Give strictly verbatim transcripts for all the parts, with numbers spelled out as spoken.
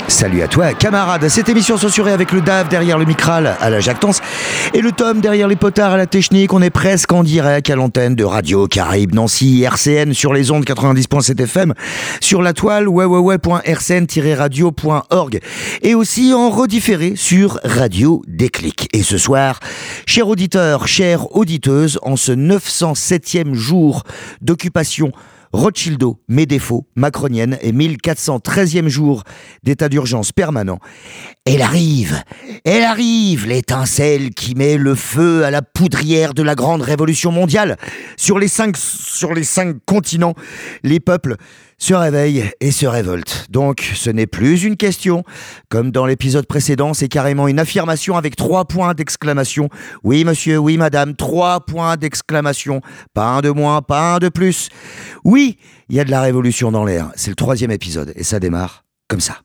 Salut à toi, camarade. Cette émission censurée avec le Dave derrière le Micral à la jactance et le Tom derrière les potards à la technique. On est presque en direct à l'antenne de Radio Caraïbe Nancy, R C N sur les ondes quatre-vingt-dix virgule sept F M, sur la toile w w w point r c n tiret radio point org et aussi en redifféré sur Radio Déclic. Et ce soir, chers auditeurs, chères auditeuses, en ce neuf cent septième jour d'occupation Rothschildo, mes défauts, macronienne et mille quatre cent treizième jour d'état d'urgence permanent. Elle arrive, elle arrive, l'étincelle qui met le feu à la poudrière de la grande révolution mondiale. Sur les cinq, sur les cinq continents, les peuples se réveillent et se révoltent. Donc, ce n'est plus une question. Comme dans l'épisode précédent, c'est carrément une affirmation avec trois points d'exclamation. Oui, monsieur, oui, madame, trois points d'exclamation. Pas un de moins, pas un de plus. Oui, il y a de la révolution dans l'air. C'est le troisième épisode et ça démarre comme ça.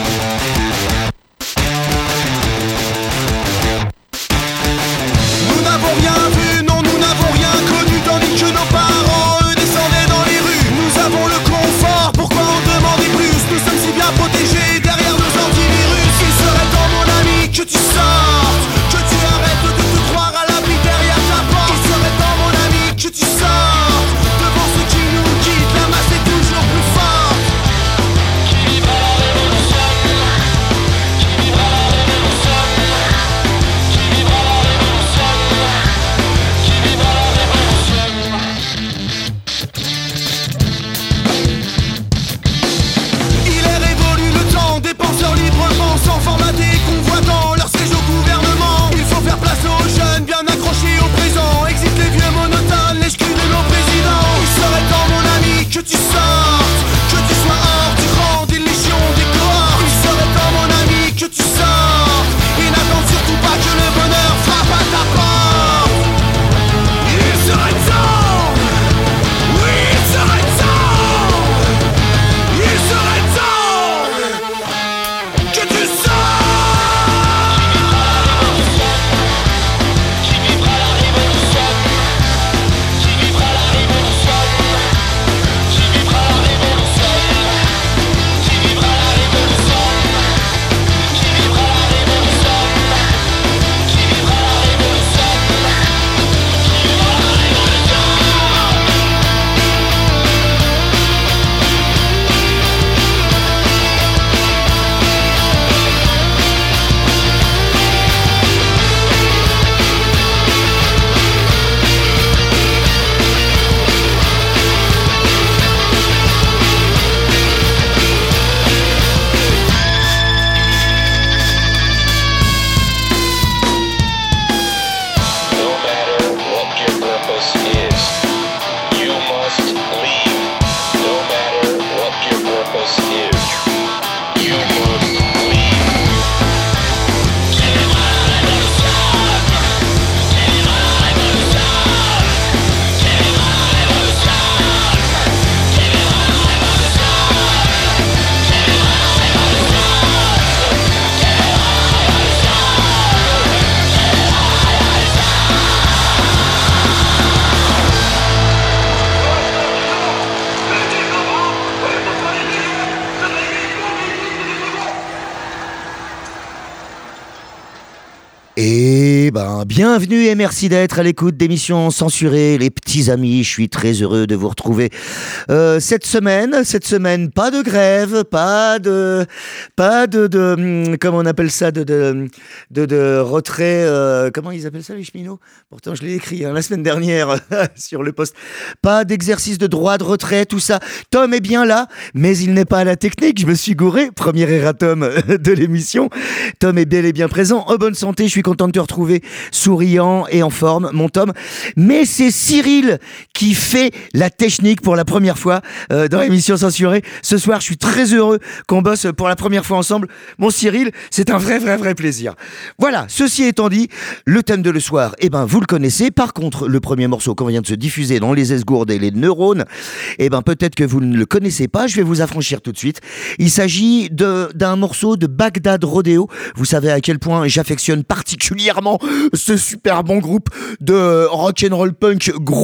Nous n'avons rien vu, non, nous n'avons rien connu, tandis que nos parents, eux, descendaient dans les rues. Nous avons le confort, pourquoi en demander plus? Nous sommes si bien protégés derrière nos antivirus. Il serait temps, mon ami, que tu sortes, que tu arrêtes de te croire à l'abri derrière ta porte. Il serait temps, mon ami, que tu sortes devant ceux qui nous quittent, la masse est toujours plus forte. Qui vivra la révolution? Qui vivra la révolution? Qui vivra la révolution? Qui vivra la révolution? Il est révolu le temps des penseurs librement, sans formater, convoitant leur siège au gouvernement. Il faut faire place aux jeunes, bien accrochés au présent. Exit les vieux monotones, les scrues de nos présidents. Il serait temps, mon ami, que tu sortes, que tu sois hors du rang des légions, des cohortes. Il serait temps, mon ami, que tu sortes, et n'attends surtout pas que le bonheur frappe à ta porte. Il serait temps, oui, il serait temps, il serait temps que tu sortes. Qui vivra la révolution? Qui vivra la révolution? Qui vivra la révolution? Qui vivra la révolution? Qui vivra la révolution? Qui vivra la révolution? Qui vivra la révolution? No matter what your purpose is, you must leave. No matter what your purpose is, you must leave. Et ben, bienvenue et merci d'être à l'écoute d'émissions censurées, les petits amis. Je suis très heureux de vous retrouver euh, cette semaine. Cette semaine, pas de grève, pas de, pas de, de hum, comment on appelle ça, de, de, de, de retrait. Euh, comment ils appellent ça les cheminots? Pourtant, je l'ai écrit hein, la semaine dernière sur le post. Pas d'exercice de droit de retrait, tout ça. Tom est bien là, mais il n'est pas à la technique. Je me suis gouré. Premier erratum de l'émission. Tom est bel et bien présent, en bonne santé. Je suis content de te retrouver souriant et en forme, mon Tom. Mais c'est Cyril qui fait la technique pour la première fois euh, dans l'émission censurée. Ce soir, je suis très heureux qu'on bosse pour la première fois ensemble. Mon Cyril, c'est un vrai, vrai, vrai plaisir. Voilà, ceci étant dit, le thème de le soir, eh ben, vous le connaissez. Par contre, le premier morceau qu'on vient de se diffuser dans les esgourdes et les neurones, eh ben, peut-être que vous ne le connaissez pas. Je vais vous affranchir tout de suite. Il s'agit de, d'un morceau de Bagdad Rodeo. Vous savez à quel point j'affectionne particulièrement ce super bon groupe de rock'n'roll punk gros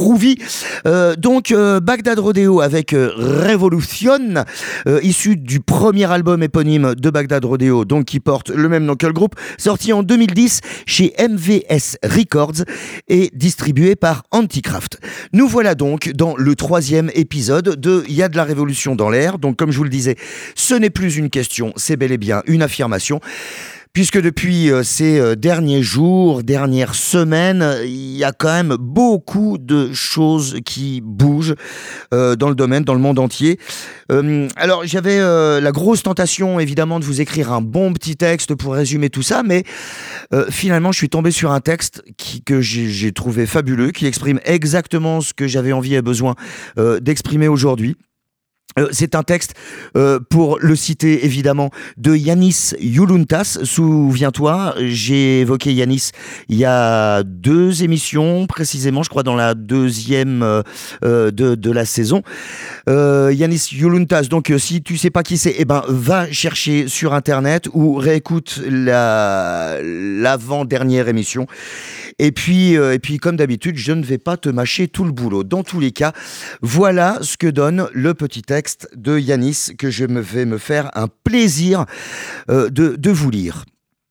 groovy. Euh, donc euh, Bagdad Rodeo avec euh, Revolution, euh, issu du premier album éponyme de Bagdad Rodeo, donc qui porte le même nom que le groupe, sorti en deux mille dix chez M V S Records et distribué par Anticraft. Nous voilà donc dans le troisième épisode de Il y a de la révolution dans l'air. Donc comme je vous le disais, ce n'est plus une question, c'est bel et bien une affirmation. Puisque depuis euh, ces euh, derniers jours, dernières semaines, il y a quand même beaucoup de choses qui bougent euh, dans le domaine, dans le monde entier. Euh, alors j'avais euh, la grosse tentation évidemment de vous écrire un bon petit texte pour résumer tout ça, mais euh, finalement je suis tombé sur un texte qui, que j'ai, j'ai trouvé fabuleux, qui exprime exactement ce que j'avais envie et besoin euh, d'exprimer aujourd'hui. Euh, c'est un texte, euh, pour le citer évidemment, de Yanis Youluntas. Souviens-toi, j'ai évoqué Yanis il y a deux émissions, précisément, je crois dans la deuxième euh, de, de la saison. Euh, Yanis Youluntas, donc euh, si tu sais pas qui c'est, eh ben, va chercher sur Internet ou réécoute la, l'avant-dernière émission. Et puis, euh, et puis, comme d'habitude, je ne vais pas te mâcher tout le boulot. Dans tous les cas, voilà ce que donne le petit texte de Yanis que je me vais me faire un plaisir euh, de, de vous lire.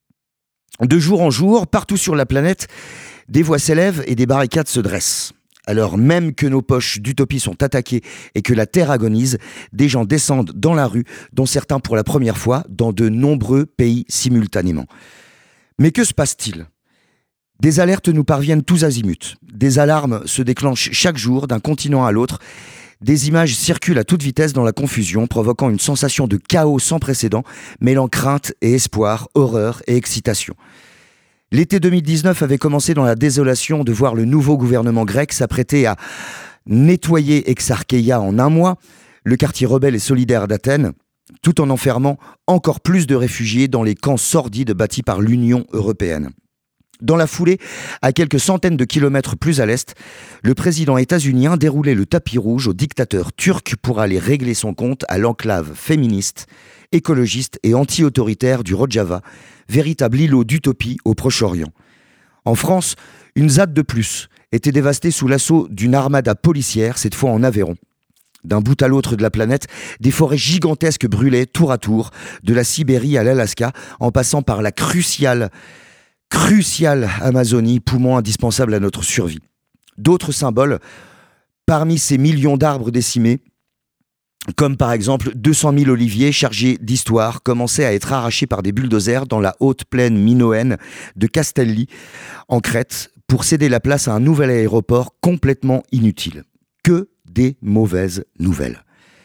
De jour en jour, partout sur la planète, des voix s'élèvent et des barricades se dressent. Alors même que nos poches d'utopie sont attaquées et que la terre agonise, des gens descendent dans la rue, dont certains pour la première fois, dans de nombreux pays simultanément. Mais que se passe-t-il ? Des alertes nous parviennent tous azimuts. Des alarmes se déclenchent chaque jour d'un continent à l'autre. Des images circulent à toute vitesse dans la confusion, provoquant une sensation de chaos sans précédent, mêlant crainte et espoir, horreur et excitation. L'été deux mille dix-neuf avait commencé dans la désolation de voir le nouveau gouvernement grec s'apprêter à nettoyer Exarcheia en un mois, le quartier rebelle et solidaire d'Athènes, tout en enfermant encore plus de réfugiés dans les camps sordides bâtis par l'Union européenne. Dans la foulée, à quelques centaines de kilomètres plus à l'est, le président états-unien déroulait le tapis rouge au dictateur turc pour aller régler son compte à l'enclave féministe, écologiste et anti-autoritaire du Rojava, véritable îlot d'utopie au Proche-Orient. En France, une Z A D de plus était dévastée sous l'assaut d'une armada policière, cette fois en Aveyron. D'un bout à l'autre de la planète, des forêts gigantesques brûlaient tour à tour, de la Sibérie à l'Alaska, en passant par la cruciale Cruciale Amazonie, poumon indispensable à notre survie. D'autres symboles, parmi ces millions d'arbres décimés, comme par exemple deux cent mille oliviers chargés d'histoire, commençaient à être arrachés par des bulldozers dans la haute plaine minoenne de Castelli, en Crète, pour céder la place à un nouvel aéroport complètement inutile. Que des mauvaises nouvelles.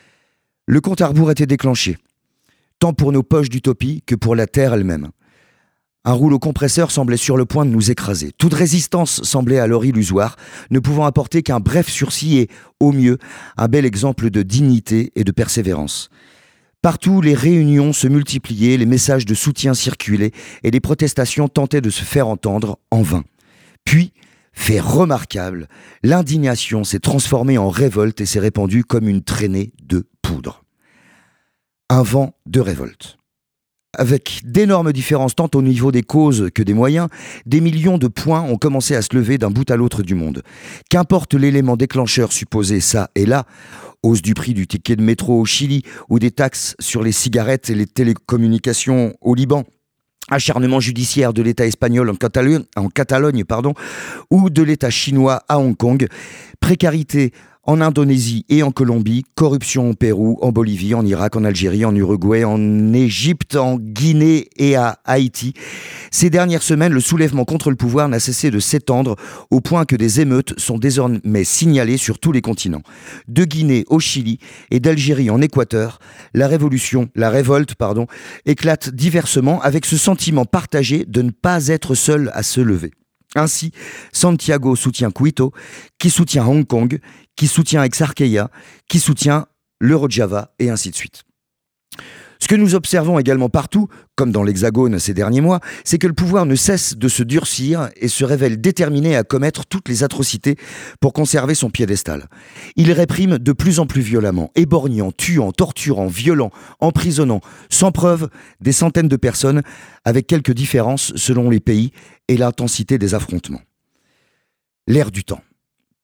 Le compte à rebours était déclenché, tant pour nos poches d'utopie que pour la Terre elle-même. Un rouleau compresseur semblait sur le point de nous écraser. Toute résistance semblait alors illusoire, ne pouvant apporter qu'un bref sursis et, au mieux, un bel exemple de dignité et de persévérance. Partout, les réunions se multipliaient, les messages de soutien circulaient et les protestations tentaient de se faire entendre en vain. Puis, fait remarquable, l'indignation s'est transformée en révolte et s'est répandue comme une traînée de poudre. Un vent de révolte. Avec d'énormes différences tant au niveau des causes que des moyens, des millions de points ont commencé à se lever d'un bout à l'autre du monde. Qu'importe l'élément déclencheur supposé ça et là, hausse du prix du ticket de métro au Chili ou des taxes sur les cigarettes et les télécommunications au Liban, acharnement judiciaire de l'État espagnol en Catalogne, en Catalogne pardon, ou de l'État chinois à Hong Kong, précarité en Indonésie et en Colombie, corruption au Pérou, en Bolivie, en Irak, en Algérie, en Uruguay, en Égypte, en Guinée et à Haïti. Ces dernières semaines, le soulèvement contre le pouvoir n'a cessé de s'étendre au point que des émeutes sont désormais signalées sur tous les continents. De Guinée au Chili et d'Algérie en Équateur, la révolution, la révolte, pardon, éclate diversement avec ce sentiment partagé de ne pas être seul à se lever. Ainsi, Santiago soutient Quito, qui soutient Hong Kong, qui soutient Exarcheia, qui soutient le Rojava, et ainsi de suite. Ce que nous observons également partout, comme dans l'Hexagone ces derniers mois, c'est que le pouvoir ne cesse de se durcir et se révèle déterminé à commettre toutes les atrocités pour conserver son piédestal. Il réprime de plus en plus violemment, éborgnant, tuant, torturant, violant, emprisonnant, sans preuve, des centaines de personnes, avec quelques différences selon les pays et l'intensité des affrontements. L'air du temps.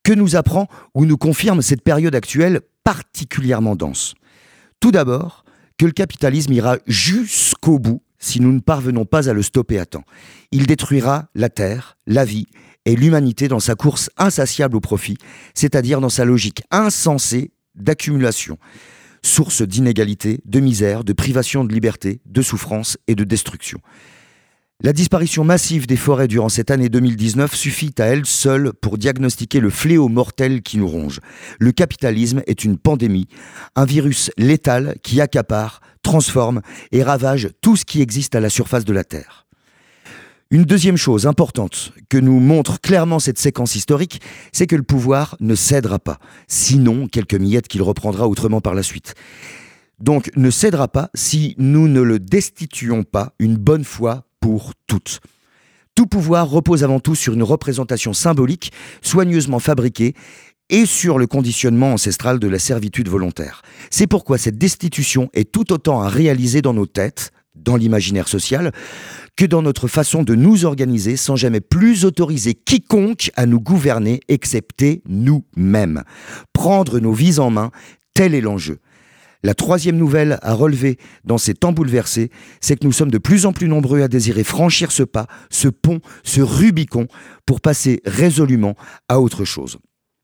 Que nous apprend ou nous confirme cette période actuelle particulièrement dense? Tout d'abord, que le capitalisme ira jusqu'au bout si nous ne parvenons pas à le stopper à temps. Il détruira la terre, la vie et l'humanité dans sa course insatiable au profit, c'est-à-dire dans sa logique insensée d'accumulation, source d'inégalité, de misère, de privation de liberté, de souffrance et de destruction. La disparition massive des forêts durant cette année deux mille dix-neuf suffit à elle seule pour diagnostiquer le fléau mortel qui nous ronge. Le capitalisme est une pandémie, un virus létal qui accapare, transforme et ravage tout ce qui existe à la surface de la Terre. Une deuxième chose importante que nous montre clairement cette séquence historique, c'est que le pouvoir ne cédera pas, sinon quelques miettes qu'il reprendra autrement par la suite. Donc ne cédera pas si nous ne le destituons pas une bonne fois pour toutes. Tout pouvoir repose avant tout sur une représentation symbolique, soigneusement fabriquée, et sur le conditionnement ancestral de la servitude volontaire. C'est pourquoi cette destitution est tout autant à réaliser dans nos têtes, dans l'imaginaire social, que dans notre façon de nous organiser sans jamais plus autoriser quiconque à nous gouverner, excepté nous-mêmes. Prendre nos vies en main, tel est l'enjeu. La troisième nouvelle à relever dans ces temps bouleversés, c'est que nous sommes de plus en plus nombreux à désirer franchir ce pas, ce pont, ce Rubicon, pour passer résolument à autre chose.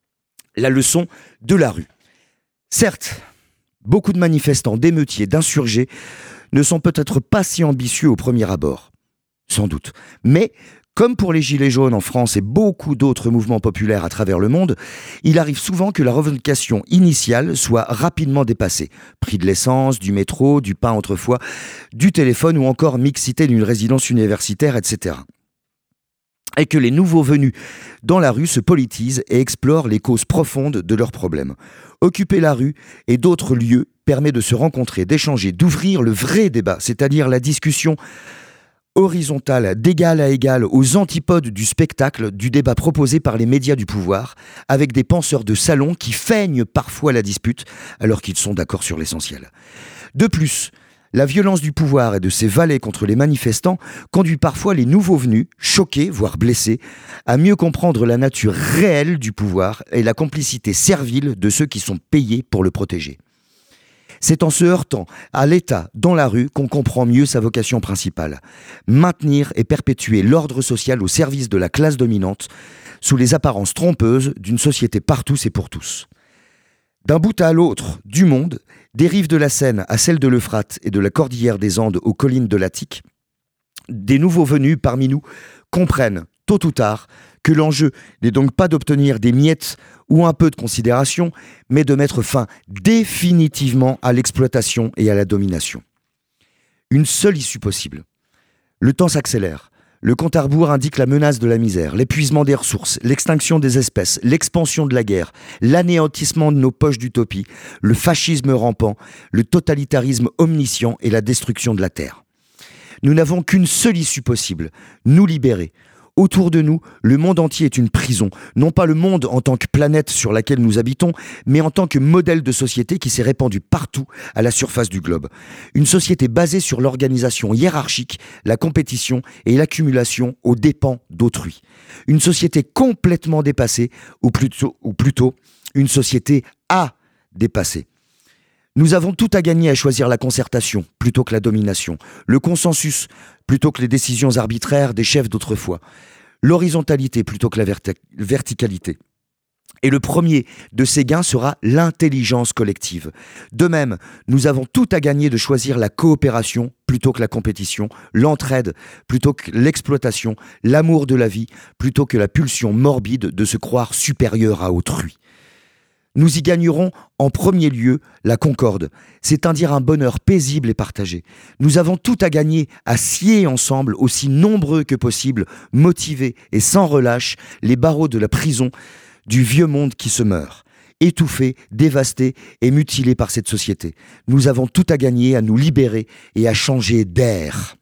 La leçon de la rue. Certes, beaucoup de manifestants, d'émeutiers, d'insurgés ne sont peut-être pas si ambitieux au premier abord. Sans doute. Mais, comme pour les Gilets jaunes en France et beaucoup d'autres mouvements populaires à travers le monde, il arrive souvent que la revendication initiale soit rapidement dépassée. Prix de l'essence, du métro, du pain autrefois, du téléphone ou encore mixité d'une résidence universitaire, et cetera. Et que les nouveaux venus dans la rue se politisent et explorent les causes profondes de leurs problèmes. Occuper la rue et d'autres lieux permet de se rencontrer, d'échanger, d'ouvrir le vrai débat, c'est-à-dire la discussion horizontale, d'égal à égal, aux antipodes du spectacle, du débat proposé par les médias du pouvoir, avec des penseurs de salon qui feignent parfois la dispute, alors qu'ils sont d'accord sur l'essentiel. De plus, la violence du pouvoir et de ses valets contre les manifestants conduit parfois les nouveaux venus, choqués, voire blessés, à mieux comprendre la nature réelle du pouvoir et la complicité servile de ceux qui sont payés pour le protéger. C'est en se heurtant à l'État dans la rue qu'on comprend mieux sa vocation principale. Maintenir et perpétuer l'ordre social au service de la classe dominante, sous les apparences trompeuses d'une société par tous et pour tous. D'un bout à l'autre du monde, des rives de la Seine à celles de l'Euphrate et de la cordillère des Andes aux collines de l'Attique, des nouveaux venus parmi nous comprennent, tôt ou tard, que l'enjeu n'est donc pas d'obtenir des miettes ou un peu de considération, mais de mettre fin définitivement à l'exploitation et à la domination. Une seule issue possible. Le temps s'accélère. Le compte à rebours indique la menace de la misère, l'épuisement des ressources, l'extinction des espèces, l'expansion de la guerre, l'anéantissement de nos poches d'utopie, le fascisme rampant, le totalitarisme omniscient et la destruction de la terre. Nous n'avons qu'une seule issue possible, nous libérer. Autour de nous, le monde entier est une prison, non pas le monde en tant que planète sur laquelle nous habitons, mais en tant que modèle de société qui s'est répandu partout à la surface du globe. Une société basée sur l'organisation hiérarchique, la compétition et l'accumulation aux dépens d'autrui. Une société complètement dépassée, ou plutôt, ou plutôt une société à dépasser. Nous avons tout à gagner à choisir la concertation plutôt que la domination, le consensus plutôt que les décisions arbitraires des chefs d'autrefois, l'horizontalité plutôt que la verti- verticalité. Et le premier de ces gains sera l'intelligence collective. De même, nous avons tout à gagner de choisir la coopération plutôt que la compétition, l'entraide plutôt que l'exploitation, l'amour de la vie plutôt que la pulsion morbide de se croire supérieur à autrui. Nous y gagnerons en premier lieu la concorde, c'est-à-dire un bonheur paisible et partagé. Nous avons tout à gagner à scier ensemble, aussi nombreux que possible, motivés et sans relâche, les barreaux de la prison du vieux monde qui se meurt, étouffé, dévasté et mutilé par cette société. Nous avons tout à gagner à nous libérer et à changer d'air.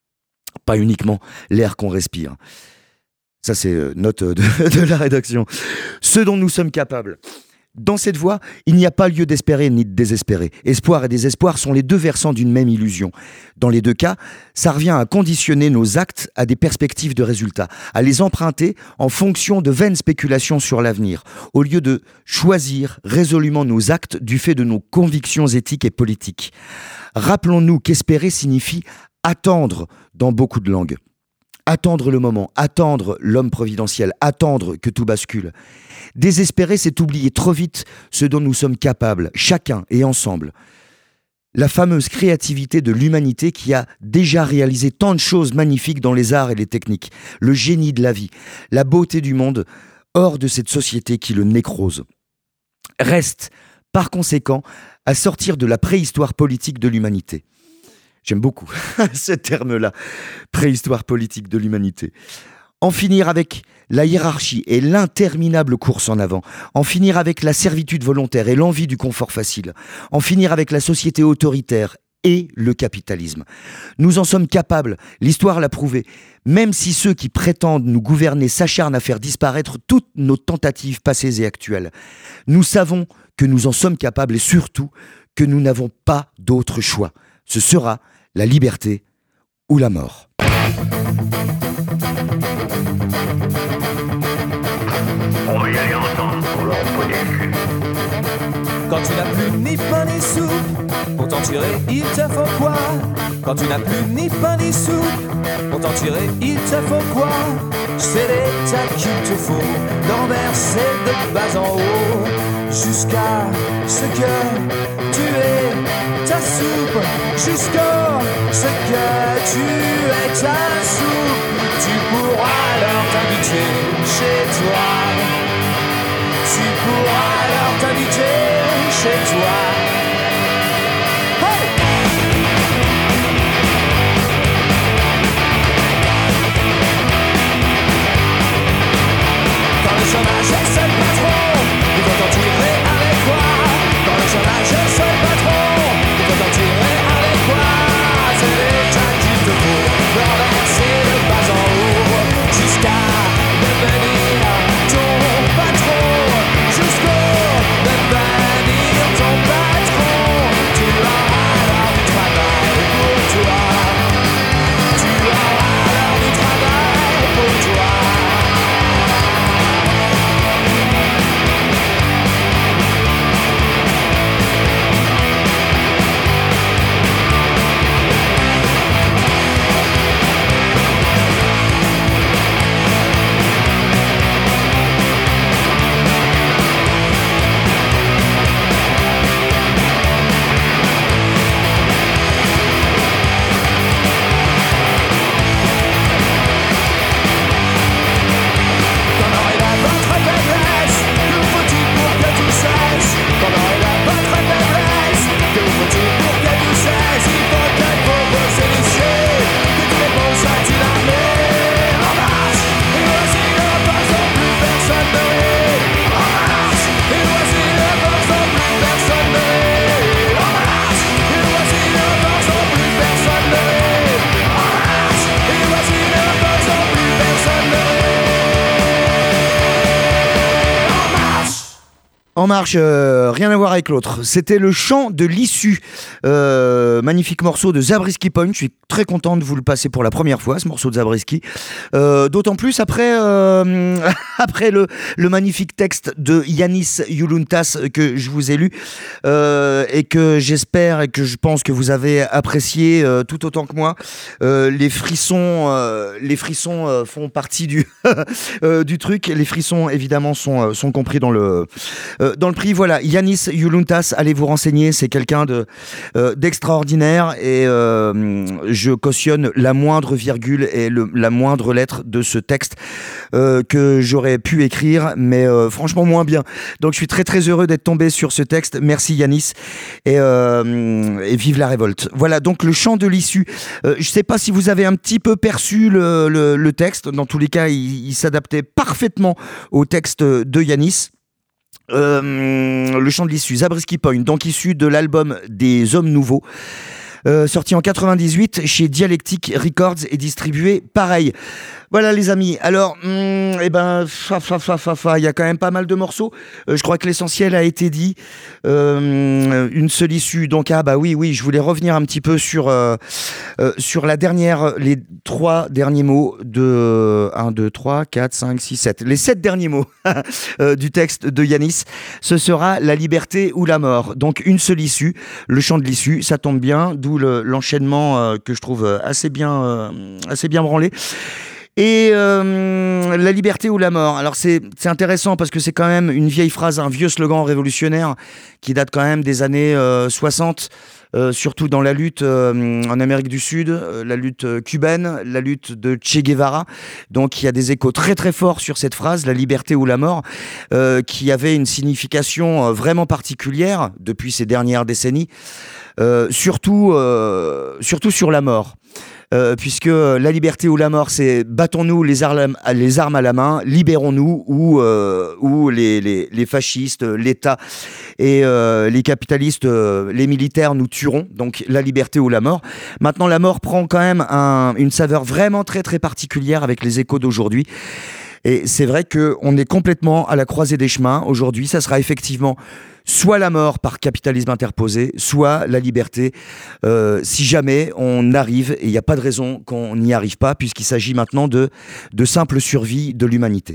Pas uniquement l'air qu'on respire. Ça, c'est note de, de la rédaction. Ce dont nous sommes capables Dans cette voie, il n'y a pas lieu d'espérer ni de désespérer. Espoir et désespoir sont les deux versants d'une même illusion. Dans les deux cas, ça revient à conditionner nos actes à des perspectives de résultats, à les emprunter en fonction de vaines spéculations sur l'avenir, au lieu de choisir résolument nos actes du fait de nos convictions éthiques et politiques. Rappelons-nous qu'espérer signifie attendre dans beaucoup de langues. Attendre le moment, attendre l'homme providentiel, attendre que tout bascule. Désespérer, c'est oublier trop vite ce dont nous sommes capables, chacun et ensemble. La fameuse créativité de l'humanité qui a déjà réalisé tant de choses magnifiques dans les arts et les techniques, le génie de la vie, la beauté du monde, hors de cette société qui le nécrose. Reste, par conséquent, à sortir de la préhistoire politique de l'humanité. J'aime beaucoup ce terme-là, préhistoire politique de l'humanité. En finir avec la hiérarchie et l'interminable course en avant. En finir avec la servitude volontaire et l'envie du confort facile. En finir avec la société autoritaire et le capitalisme. Nous en sommes capables, l'histoire l'a prouvé, même si ceux qui prétendent nous gouverner s'acharnent à faire disparaître toutes nos tentatives passées et actuelles. Nous savons que nous en sommes capables et surtout que nous n'avons pas d'autre choix. Ce sera la liberté ou la mort. On va y aller ensemble pour leur empoigner le cul. Quand tu n'as plus ni pain ni soupe, pour t'en tirer, il te faut quoi? Quand tu n'as plus ni pain ni soupe, pour t'en tirer, il te faut quoi? C'est l'état qu'il te faut, d'enverser de bas en haut, jusqu'à ce que tu aies ta soupe, jusqu'à ce que tu aies ta soupe. Tu pourras alors t'inviter chez toi. Tu pourras alors t'inviter chez toi. Hey! Quand le chômage est seul patron, il faut t'en tirer avec quoi? Quand le chômage est seul patron, il faut t'en tirer avec quoi? C'est l'état qu'il te faut, renverser de bas en haut, jusqu'à devenir ton patron, jusqu'au devenir ton patron. Tu auras alors du travail pour toi. Tu auras alors du travail pour toi. En marche, euh, rien à voir avec l'autre. C'était le chant de l'issue. Euh, magnifique morceau de Zabriskie Point. Je suis très content de vous le passer pour la première fois, ce morceau de Zabriskie. Euh, d'autant plus après, euh, après le, le magnifique texte de Yanis Youluntas que je vous ai lu euh, et que j'espère et que je pense que vous avez apprécié euh, tout autant que moi. Euh, les frissons, euh, les frissons euh, font partie du, euh, du truc. Les frissons, évidemment, sont, sont compris dans le... Euh, dans le prix, voilà, Yanis Youluntas, allez vous renseigner, c'est quelqu'un de, euh, d'extraordinaire et euh, je cautionne la moindre virgule et le, la moindre lettre de ce texte euh, que j'aurais pu écrire, mais euh, franchement moins bien. Donc je suis très très heureux d'être tombé sur ce texte, merci Yanis, et, euh, et vive la révolte. Voilà, donc le chant de l'issue. Euh, je ne sais pas si vous avez un petit peu perçu le, le, le texte, dans tous les cas, il, il s'adaptait parfaitement au texte de Yanis. Euh, le chant de l'issue, Zabriskie Point, donc issu de l'album des Hommes Nouveaux, euh, sorti en quatre-vingt-dix-huit chez Dialectic Records et distribué pareil. Voilà les amis, alors, hum, eh ben, fa, fa, fa, fa, fa, il y a quand même pas mal de morceaux. Euh, je crois que l'essentiel a été dit. Euh, une seule issue. Donc ah bah oui, oui, je voulais revenir un petit peu sur euh, euh, sur la dernière, les trois derniers mots de un, deux, trois, quatre, cinq, six, sept. Les sept derniers mots euh, du texte de Yanis. Ce sera la liberté ou la mort. Donc une seule issue, le chant de l'issue, ça tombe bien, d'où le, l'enchaînement euh, que je trouve assez bien, euh, assez bien branlé. Et euh, la liberté ou la mort. Alors c'est, c'est intéressant parce que c'est quand même une vieille phrase, un vieux slogan révolutionnaire qui date quand même des années euh, soixante, euh, surtout dans la lutte euh, en Amérique du Sud, euh, la lutte cubaine, la lutte de Che Guevara. Donc il y a des échos très très forts sur cette phrase, la liberté ou la mort, euh, qui avait une signification euh, vraiment particulière depuis ces dernières décennies, euh, surtout, euh, surtout sur la mort. Euh, puisque la liberté ou la mort, c'est battons-nous les armes, les armes à la main, libérons-nous ou, euh, ou les, les, les fascistes, l'État et euh, les capitalistes, euh, les militaires nous tueront. Donc la liberté ou la mort. Maintenant, la mort prend quand même un, une saveur vraiment très très particulière avec les échos d'aujourd'hui. Et c'est vrai qu'on est complètement à la croisée des chemins. Aujourd'hui, ça sera effectivement soit la mort par capitalisme interposé, soit la liberté, euh, si jamais on arrive, et il n'y a pas de raison qu'on n'y arrive pas, puisqu'il s'agit maintenant de, de simple survie de l'humanité.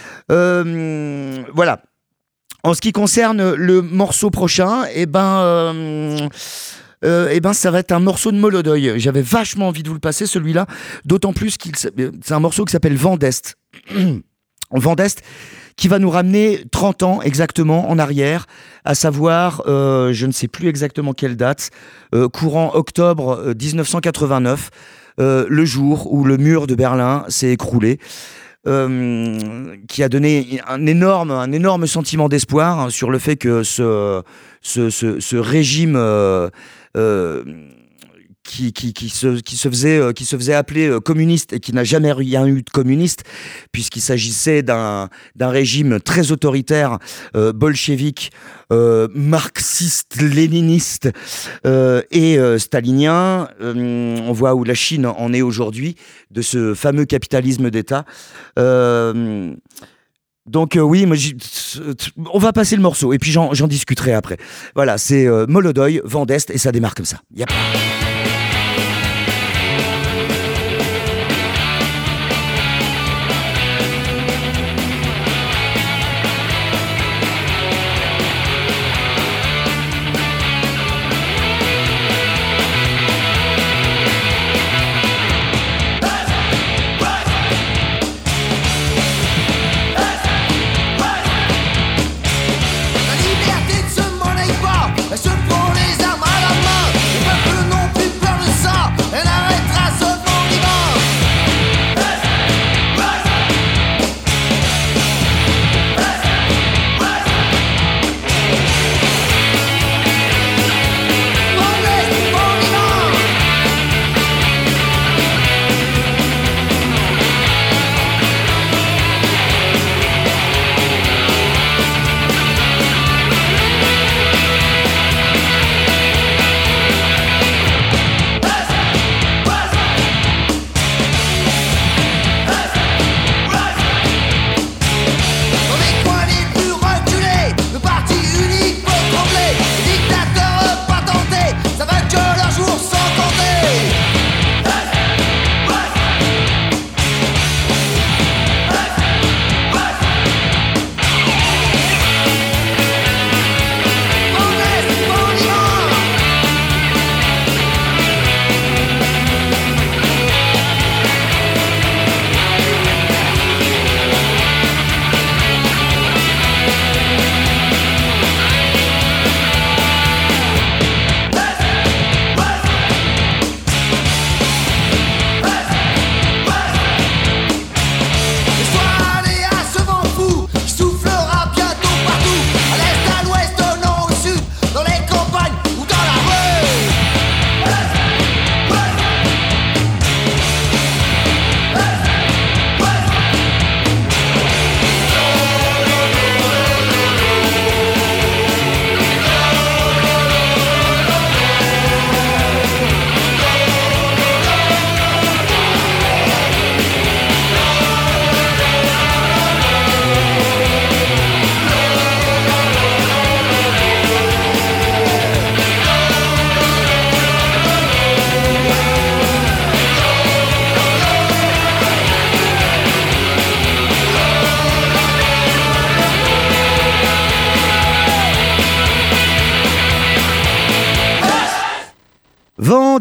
Euh, voilà. En ce qui concerne le morceau prochain, eh ben... Euh, Euh, eh ben, ça va être un morceau de Molodoy. J'avais vachement envie de vous le passer, celui-là, d'autant plus qu'il c'est un morceau qui s'appelle Vent d'Est. Vent d'Est, qui va nous ramener trente ans exactement en arrière, à savoir, euh, je ne sais plus exactement quelle date, euh, courant octobre dix-neuf cent quatre-vingt-neuf, euh, le jour où le mur de Berlin s'est écroulé. Euh, qui a donné un énorme, un énorme sentiment d'espoir hein, sur le fait que ce, ce, ce, ce régime euh, euh, qui, qui, qui, se, qui, se faisait, euh, qui se faisait appeler euh, communiste et qui n'a jamais rien eu de communiste, puisqu'il s'agissait d'un, d'un régime très autoritaire, euh, bolchevique, euh, marxiste, léniniste euh, et euh, stalinien. Euh, on voit où la Chine en est aujourd'hui, de ce fameux capitalisme d'État. Euh, donc euh, oui, moi, on va passer le morceau et puis j'en, j'en discuterai après. Voilà, c'est euh, Molodoy, Vent d'Est et ça démarre comme ça. Yep. Se prend les armes à la main, le peuple non plus.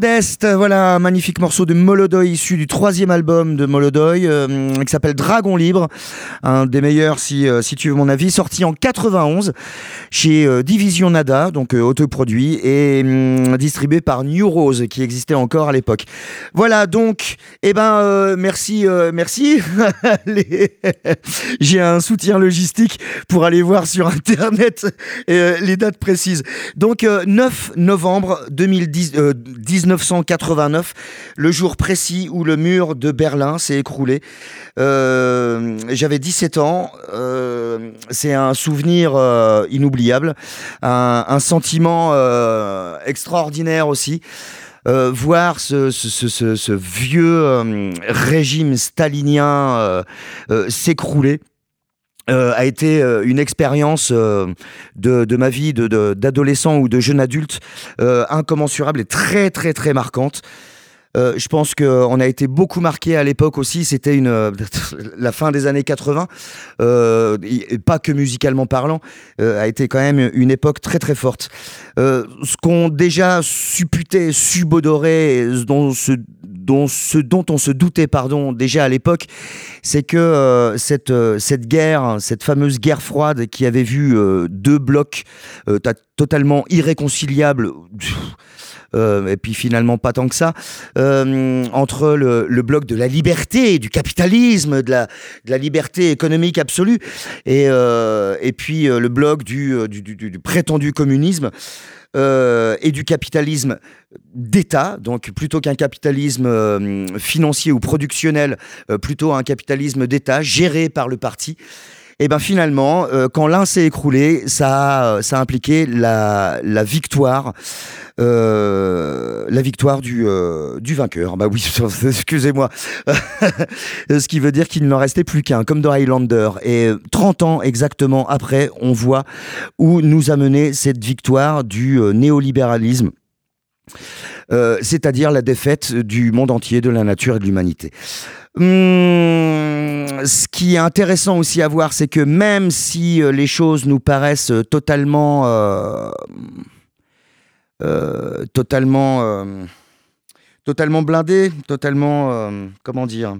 d'Est, voilà un magnifique morceau de Molodoy issu du troisième album de Molodoy euh, qui s'appelle Dragon Libre, un des meilleurs si, euh, si tu veux mon avis, sorti en quatre-vingt-onze chez euh, Division Nada, donc euh, autoproduit et euh, distribué par New Rose qui existait encore à l'époque. Voilà donc, eh ben euh, merci, euh, merci. les... J'ai un soutien logistique pour aller voir sur internet euh, les dates précises. Donc euh, neuf novembre deux mille dix, euh, dix-neuf cent quatre-vingt-neuf, le jour précis où le mur de Berlin s'est écroulé. Euh, j'avais dix-sept ans, euh, c'est un souvenir euh, inoubliable, un, un sentiment euh, extraordinaire aussi. Euh, voir ce, ce, ce, ce, ce vieux euh, régime stalinien euh, euh, s'écrouler. Euh, a été euh, une expérience euh, de, de ma vie de, de, d'adolescent ou de jeune adulte euh, incommensurable et très très très marquante. Euh, je pense qu'on a été beaucoup marqué à l'époque aussi, c'était une, euh, la fin des années quatre-vingts, euh, pas que musicalement parlant, euh, a été quand même une époque très très forte. Euh, ce qu'on déjà supputait, subodoré, dont ce, dont, ce dont on se doutait pardon, déjà à l'époque, c'est que euh, cette, euh, cette guerre, cette fameuse guerre froide qui avait vu euh, deux blocs euh, totalement irréconciliables, Euh, et puis finalement pas tant que ça, euh, entre le, le bloc de la liberté, du capitalisme, de la, de la liberté économique absolue, et, euh, et puis euh, le bloc du, du, du, du prétendu communisme, euh, et du capitalisme d'État, donc plutôt qu'un capitalisme euh, financier ou productionnel, euh, plutôt un capitalisme d'État géré par le parti. Et ben finalement, euh, quand l'un s'est écroulé, ça a, ça a impliqué la, la victoire, euh, la victoire du, euh, du vainqueur. Bah oui, excusez-moi. Ce qui veut dire qu'il n'en restait plus qu'un, comme dans Highlander. Et trente ans exactement après, on voit où nous a mené cette victoire du euh, néolibéralisme. Euh, c'est-à-dire la défaite du monde entier, de la nature et de l'humanité. Hum, ce qui est intéressant aussi à voir, c'est que même si euh, les choses nous paraissent totalement, euh, euh, totalement, euh, totalement blindées, totalement, euh, comment dire,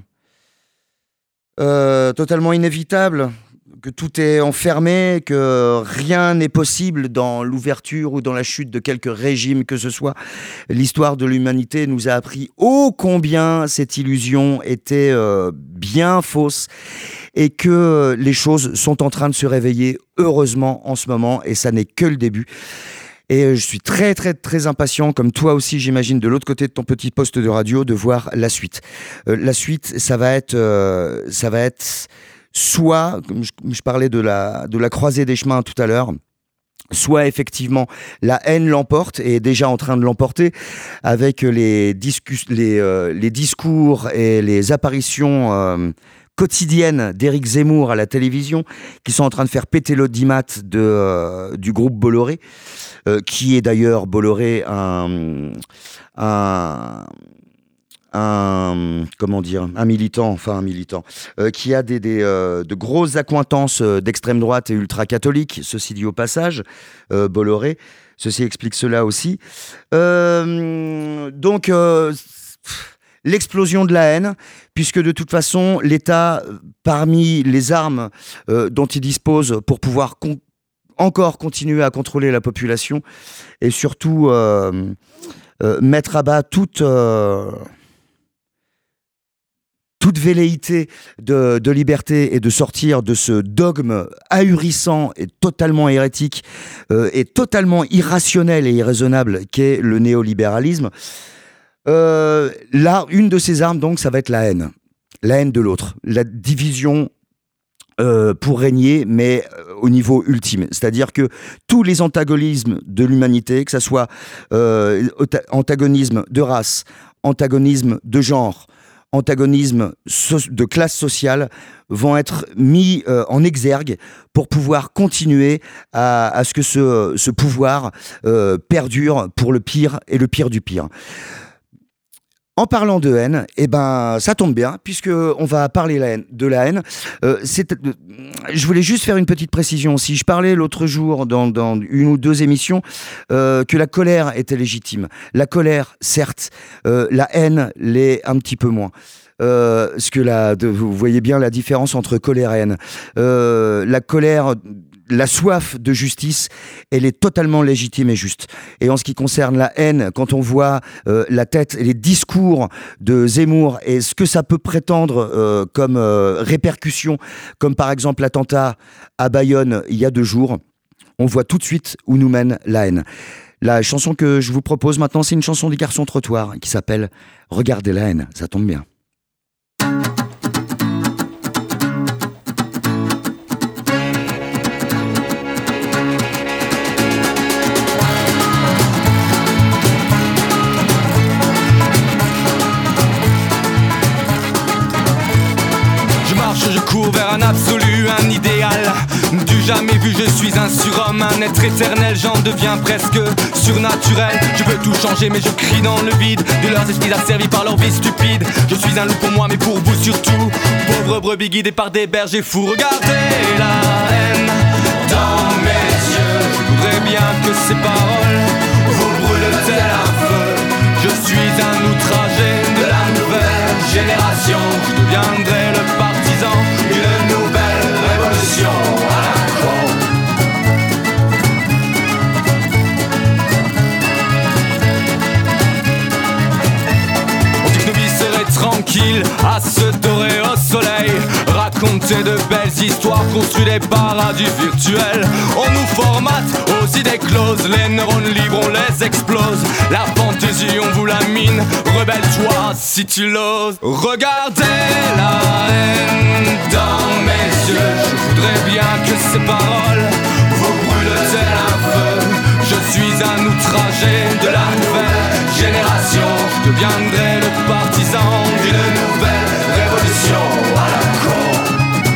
euh, totalement inévitables, que tout est enfermé, que rien n'est possible dans l'ouverture ou dans la chute de quelque régime que ce soit. L'histoire de l'humanité nous a appris ô combien cette illusion était euh, bien fausse et que les choses sont en train de se réveiller, heureusement, en ce moment, et ça n'est que le début. Et je suis très, très, très impatient, comme toi aussi, j'imagine, de l'autre côté de ton petit poste de radio, de voir la suite. Euh, la suite, ça va être... Euh, ça va être soit, comme je, je parlais de la, de la croisée des chemins tout à l'heure, soit effectivement la haine l'emporte et est déjà en train de l'emporter avec les, discus, les, euh, les discours et les apparitions euh, quotidiennes d'Éric Zemmour à la télévision qui sont en train de faire péter l'audimat de, euh, du groupe Bolloré, euh, qui est d'ailleurs Bolloré un... un un comment dire un militant enfin un militant euh, qui a des, des euh, de grosses accointances euh, d'extrême droite et ultra catholique, ceci dit au passage, euh, Bolloré, ceci explique cela aussi. Euh, donc euh, l'explosion de la haine, puisque de toute façon l'État, parmi les armes euh, dont il dispose pour pouvoir con- encore continuer à contrôler la population et surtout euh, euh, mettre à bas toute euh, toute velléité de, de liberté et de sortir de ce dogme ahurissant et totalement hérétique euh, et totalement irrationnel et irraisonnable qu'est le néolibéralisme. Euh, là, une de ces armes, donc, ça va être la haine. La haine de l'autre. La division euh, pour régner, mais euh, au niveau ultime. C'est-à-dire que tous les antagonismes de l'humanité, que ce soit euh, antagonisme de race, antagonisme de genre, antagonisme so- de classe sociale vont être mis euh, en exergue pour pouvoir continuer à, à ce que ce, ce pouvoir euh, perdure pour le pire et le pire du pire. En parlant de haine, eh ben, ça tombe bien, puisque on va parler la haine, de la haine. Euh, c'est, je voulais juste faire une petite précision aussi. Je parlais l'autre jour dans, dans une ou deux émissions euh, que la colère était légitime. La colère, certes, euh, la haine l'est un petit peu moins. Euh, ce que la, de, vous voyez bien la différence entre colère et haine. Euh, la colère, la soif de justice, elle est totalement légitime et juste. Et en ce qui concerne la haine, quand on voit euh, la tête et les discours de Zemmour et ce que ça peut prétendre euh, comme euh, répercussion, comme par exemple l'attentat à Bayonne il y a deux jours, on voit tout de suite où nous mène la haine. La chanson que je vous propose maintenant, c'est une chanson des Garçons Trottoirs qui s'appelle « Regardez la haine », ça tombe bien. Je cours vers un absolu, un idéal du jamais vu, je suis un surhomme, un être éternel, j'en deviens presque surnaturel. Je veux tout changer mais je crie dans le vide de leurs esprits asservis par leur vie stupide. Je suis un loup pour moi mais pour vous surtout, pauvre brebis guidée par des bergers fous. Regardez la haine dans mes yeux, je voudrais bien que ces paroles vous brûlent tel un feu. Je suis un outragé de la nouvelle génération, je deviendrai le partisan d'une nouvelle révolution à la con. On dit que nos vies seraient tranquilles à se dorer au soleil, raconter de belles histoires, construire des paradis virtuels. On nous formate aux idées closes, les neurones libres on les explose. La fantaisie on vous la mine, rebelle-toi si tu l'oses. Regardez la haine dans mes yeux, je voudrais bien que ces paroles vous brûlent tel un feu. Je suis un outragé de la nouvelle génération, je deviendrai le partisan d'une nouvelle révolution à la con.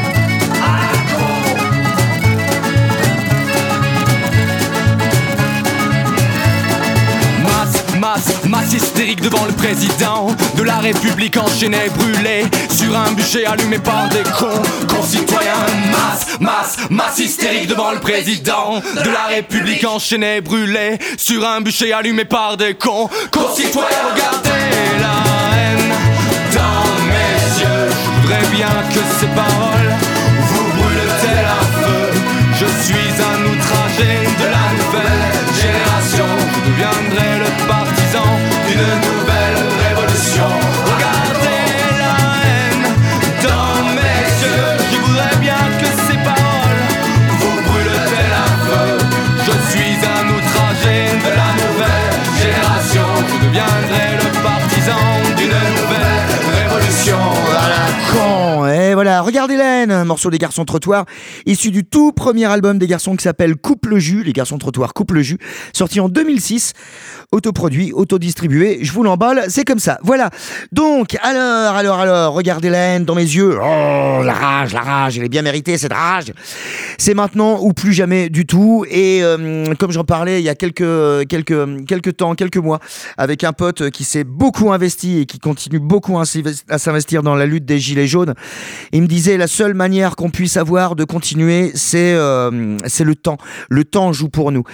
Masse, masse hystérique devant le président de la République enchaîné, brûlé sur un bûcher allumé par des cons concitoyens. Masse, masse, masse hystérique devant le président de la République enchaîné, brûlé sur un bûcher allumé par des cons concitoyens. Regardez la haine dans mes yeux, je voudrais bien que ces paroles vous brûlent tel un feu. Je suis un outragé de la nouvelle génération, je deviendrai le partisan d'une nouvelle révolution. Regardez la haine dans mes yeux, je voudrais bien que ces paroles vous brûlent tel un feu. Je suis un outragé de la nouvelle génération, je deviendrai le partisan d'une nouvelle révolution à la con. Et voilà, regardez la haine, un morceau des Garçons Trottoirs, issu du tout premier album des garçons qui s'appelle Coupe le jus, les Garçons Trottoirs Coupe le jus, sorti en deux mille six, autoproduit, autodistribué, je vous l'emballe, c'est comme ça. Voilà, donc, alors, alors, alors, regardez la haine dans mes yeux, oh, la rage, la rage, elle est bien méritée cette rage. C'est maintenant ou plus jamais du tout, et euh, comme j'en parlais il y a quelques, quelques, quelques temps, quelques mois, avec un pote qui s'est beaucoup investi et qui continue beaucoup à s'investir dans la lutte des gilets jaunes, il me disait la seule manière qu'on puisse avoir de continuer, c'est euh, c'est le temps. Le temps joue pour nous.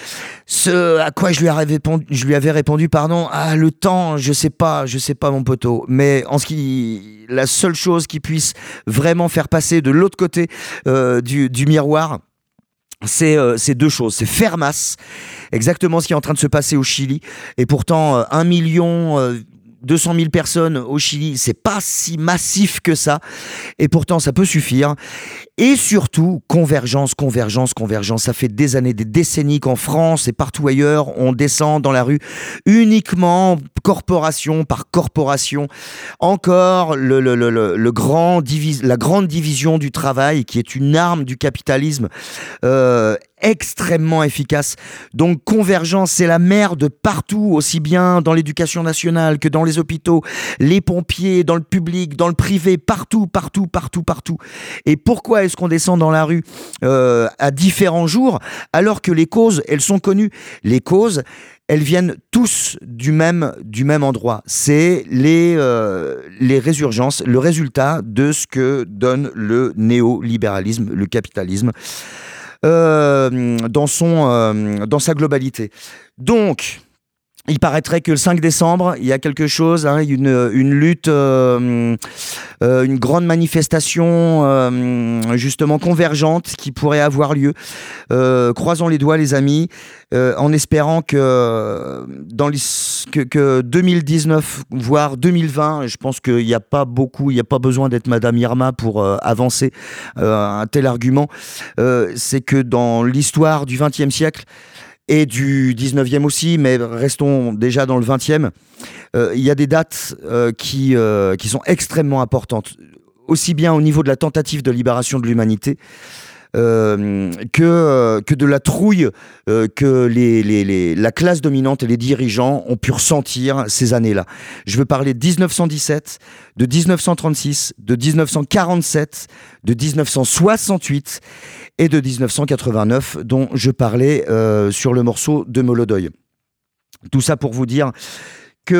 Ce à quoi je lui avais répondu, je lui avais répondu, pardon, ah le temps, je sais pas, je sais pas mon poteau. Mais en ce qui, la seule chose qui puisse vraiment faire passer de l'autre côté euh, du, du miroir, c'est euh, c'est deux choses, c'est faire masse, exactement ce qui est en train de se passer au Chili. Et pourtant, euh, un million euh, deux cent mille personnes au Chili, c'est pas si massif que ça, et pourtant ça peut suffire. Et surtout, convergence, convergence, convergence. Ça fait des années, des décennies qu'en France et partout ailleurs, on descend dans la rue uniquement corporation par corporation. Encore le, le, le, le, le grand divise, la grande division du travail, qui est une arme du capitalisme euh, extrêmement efficace. Donc convergence, c'est la merde partout, aussi bien dans l'éducation nationale que dans les hôpitaux, les pompiers, dans le public, dans le privé, partout, partout, partout, partout. Et pourquoi est-ce qu'on descend dans la rue euh, à différents jours alors que les causes, elles sont connues? Les causes, elles viennent tous du même, du même endroit. C'est les, euh, les résurgences, le résultat de ce que donne le néolibéralisme, le capitalisme, euh, dans, son, euh, dans sa globalité. Donc, il paraîtrait que le cinq décembre, il y a quelque chose, hein, une, une lutte, euh, euh, une grande manifestation euh, justement convergente qui pourrait avoir lieu. Euh, croisons les doigts, les amis, euh, en espérant que, dans les, que, que deux mille dix-neuf, voire deux mille vingt, je pense qu'il n'y a pas beaucoup, il n'y a pas besoin d'être Madame Irma pour euh, avancer euh, un tel argument. Euh, c'est que dans l'histoire du vingtième siècle, et du dix-neuvième aussi, mais restons déjà dans le vingtième, euh, il y a des dates euh, qui, euh, qui sont extrêmement importantes, aussi bien au niveau de la tentative de libération de l'humanité euh, que, euh, que de la trouille euh, que les, les, les, la classe dominante et les dirigeants ont pu ressentir ces années-là. Je veux parler de dix-neuf cent dix-sept, de dix-neuf cent trente-six, de dix-neuf cent quarante-sept, de dix-neuf cent soixante-huit et de dix-neuf cent quatre-vingt-neuf, dont je parlais euh, sur le morceau de Molodoï. Tout ça pour vous dire que,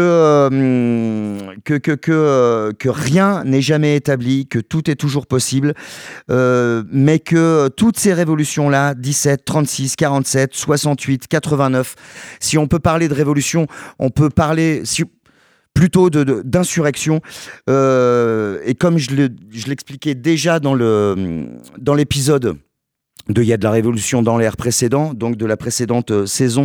euh, que, que, que, euh, que rien n'est jamais établi, que tout est toujours possible, euh, mais que toutes ces révolutions-là, dix-sept, trente-six, quarante-sept, soixante-huit, quatre-vingt-neuf, si on peut parler de révolution, on peut parler... Si, plutôt de, de, d'insurrection. Euh, et comme je, le, je l'expliquais déjà dans, le, dans l'épisode de Il y a de la révolution dans l'ère précédent, donc de la précédente saison,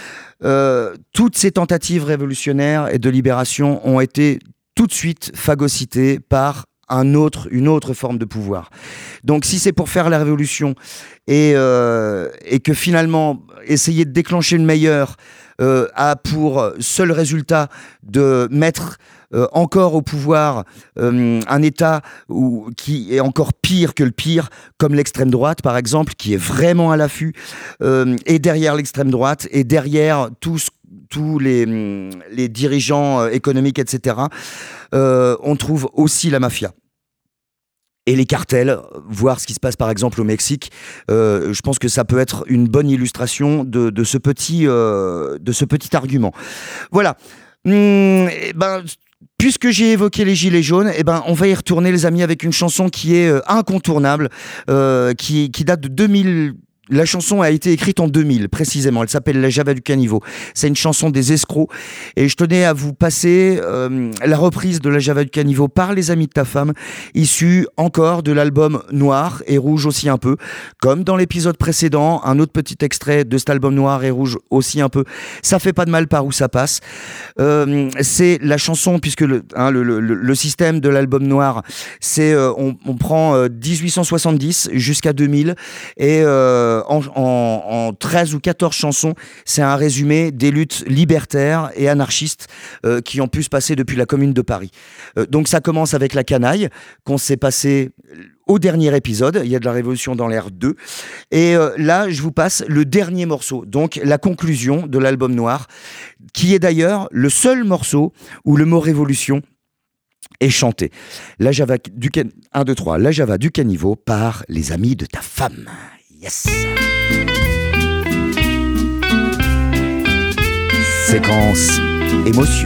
euh, toutes ces tentatives révolutionnaires et de libération ont été tout de suite phagocytées par un autre, une autre forme de pouvoir. Donc si c'est pour faire la révolution et, euh, et que finalement essayer de déclencher le meilleur Euh, a pour seul résultat de mettre euh, encore au pouvoir euh, un État où, qui est encore pire que le pire, comme l'extrême droite par exemple, qui est vraiment à l'affût, euh, et derrière l'extrême droite, et derrière tous, tous les, les dirigeants euh, économiques, et cetera, euh, on trouve aussi la mafia. Et les cartels, voir ce qui se passe par exemple au Mexique, euh, je pense que ça peut être une bonne illustration de, de, ce, petit, euh, de ce petit argument. Voilà. Hum, et ben, puisque j'ai évoqué les gilets jaunes, eh ben, on va y retourner les amis avec une chanson qui est euh, incontournable, euh, qui, qui date de deux mille. La chanson a été écrite en deux mille, précisément. Elle s'appelle La Java du Caniveau. C'est une chanson des escrocs. Et je tenais à vous passer euh, la reprise de La Java du Caniveau par les Amis de ta femme, issue encore de l'album Noir et Rouge aussi un peu. Comme dans l'épisode précédent, un autre petit extrait de cet album Noir et Rouge aussi un peu. Ça fait pas de mal par où ça passe. Euh, c'est la chanson, puisque le, hein, le, le, le système de l'album Noir, c'est euh, on, on prend euh, dix-huit cent soixante-dix jusqu'à deux mille et euh, En, en, en treize ou quatorze chansons, c'est un résumé des luttes libertaires et anarchistes euh, qui ont pu se passer depuis la Commune de Paris. Euh, donc ça commence avec la canaille, qu'on s'est passé au dernier épisode, il y a de la Révolution dans l'ère deux, et euh, là je vous passe le dernier morceau, donc la conclusion de l'album Noir, qui est d'ailleurs le seul morceau où le mot révolution est chanté. La Java du, can... un, deux, trois, La Java du Caniveau par les Amis de ta femme. Yes. Séquence émotion.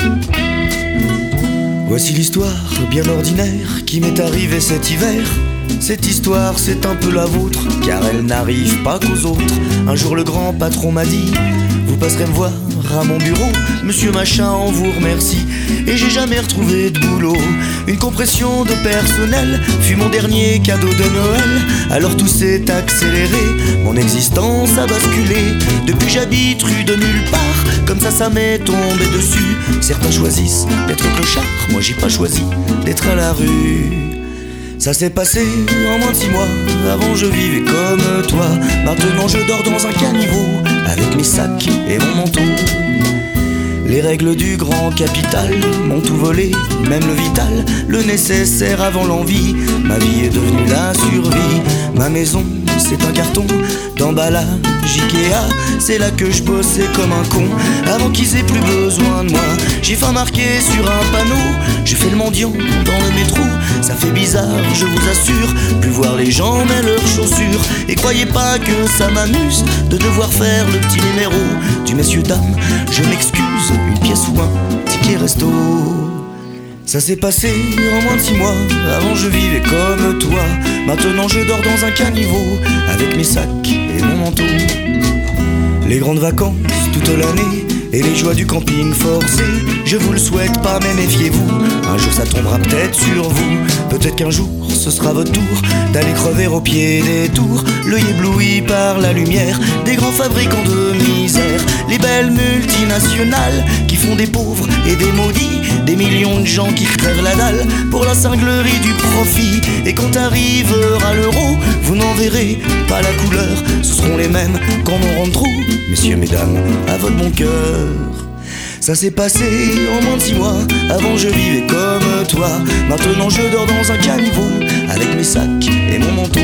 Voici l'histoire bien ordinaire qui m'est arrivée cet hiver. Cette histoire c'est un peu la vôtre, car elle n'arrive pas qu'aux autres. Un jour le grand patron m'a dit: vous passerez me voir à mon bureau, monsieur machin, on vous remercie. Et j'ai jamais retrouvé de boulot. Une compression de personnel fut mon dernier cadeau de Noël. Alors tout s'est accéléré, mon existence a basculé. Depuis j'habite rue de nulle part, comme ça ça m'est tombé dessus. Certains choisissent d'être clochard, moi j'ai pas choisi d'être à la rue. Ça s'est passé en moins de six mois, avant je vivais comme toi. Maintenant je dors dans un caniveau, avec mes sacs et mon manteau. Les règles du grand capital m'ont tout volé, même le vital, le nécessaire avant l'envie. Ma vie est devenue la survie, ma maison c'est un carton d'emballage Ikea. C'est là que je bossais comme un con, avant qu'ils aient plus besoin de moi. J'ai faim marqué sur un panneau, je fais le mendiant dans le métro. Ça fait bizarre, je vous assure, plus voir les gens mais leurs chaussures. Et croyez pas que ça m'amuse de devoir faire le petit numéro du messieurs dames, je m'excuse, une pièce ou un ticket resto. Ça s'est passé en moins de six mois, avant je vivais comme toi. Maintenant je dors dans un caniveau, avec mes sacs et mon manteau. Les grandes vacances toute l'année, et les joies du camping forcé, je vous le souhaite pas mais méfiez-vous, un jour ça tombera peut-être sur vous. Peut-être qu'un jour ce sera votre tour d'aller crever au pied des tours, l'œil ébloui par la lumière des grands fabricants de misère. Les belles multinationales qui font des pauvres et des maudits, des millions de gens qui crèvent la dalle pour la cinglerie du profit. Et quand arrivera l'euro, vous n'en verrez pas la couleur, ce seront les mêmes quand on rentre trop. Messieurs, mesdames, à votre bon cœur. Ça s'est passé en moins de six mois, avant je vivais comme toi. Maintenant je dors dans un caniveau, avec mes sacs et mon manteau.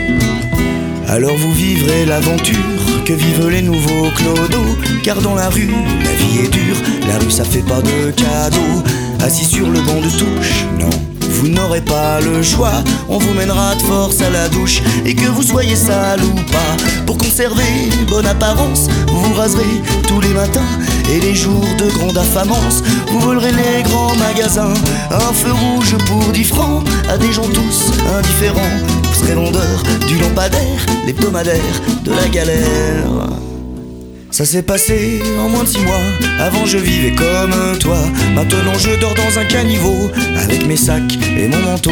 Alors vous vivrez l'aventure que vivent les nouveaux clodos, car dans la rue, la vie est dure, la rue ça fait pas de cadeaux. Assis sur le banc de touche, non, vous n'aurez pas le choix. On vous mènera de force à la douche, et que vous soyez sale ou pas, pour conserver bonne apparence, vous vous raserez tous les matins. Et les jours de grande affamance, vous volerez les grands magasins. Un feu rouge pour dix francs, à des gens tous indifférents. Vous serez vendeur du lampadaire, l'hebdomadaire de la galère. Ça s'est passé en moins de six mois, avant je vivais comme toi. Maintenant je dors dans un caniveau, avec mes sacs et mon manteau.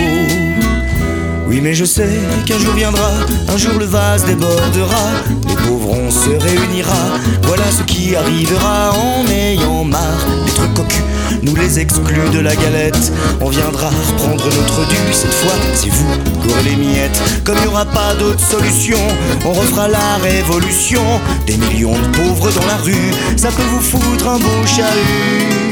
Oui mais je sais qu'un jour viendra, un jour le vase débordera, les pauvres on se réunira, voilà ce qui arrivera en ayant marre des trucs cocus, nous les exclus de la galette. On viendra reprendre notre dû, cette fois c'est vous qu'aurez les miettes. Comme il n'y aura pas d'autre solution, on refera la révolution. Des millions de pauvres dans la rue, ça peut vous foutre un beau chahut.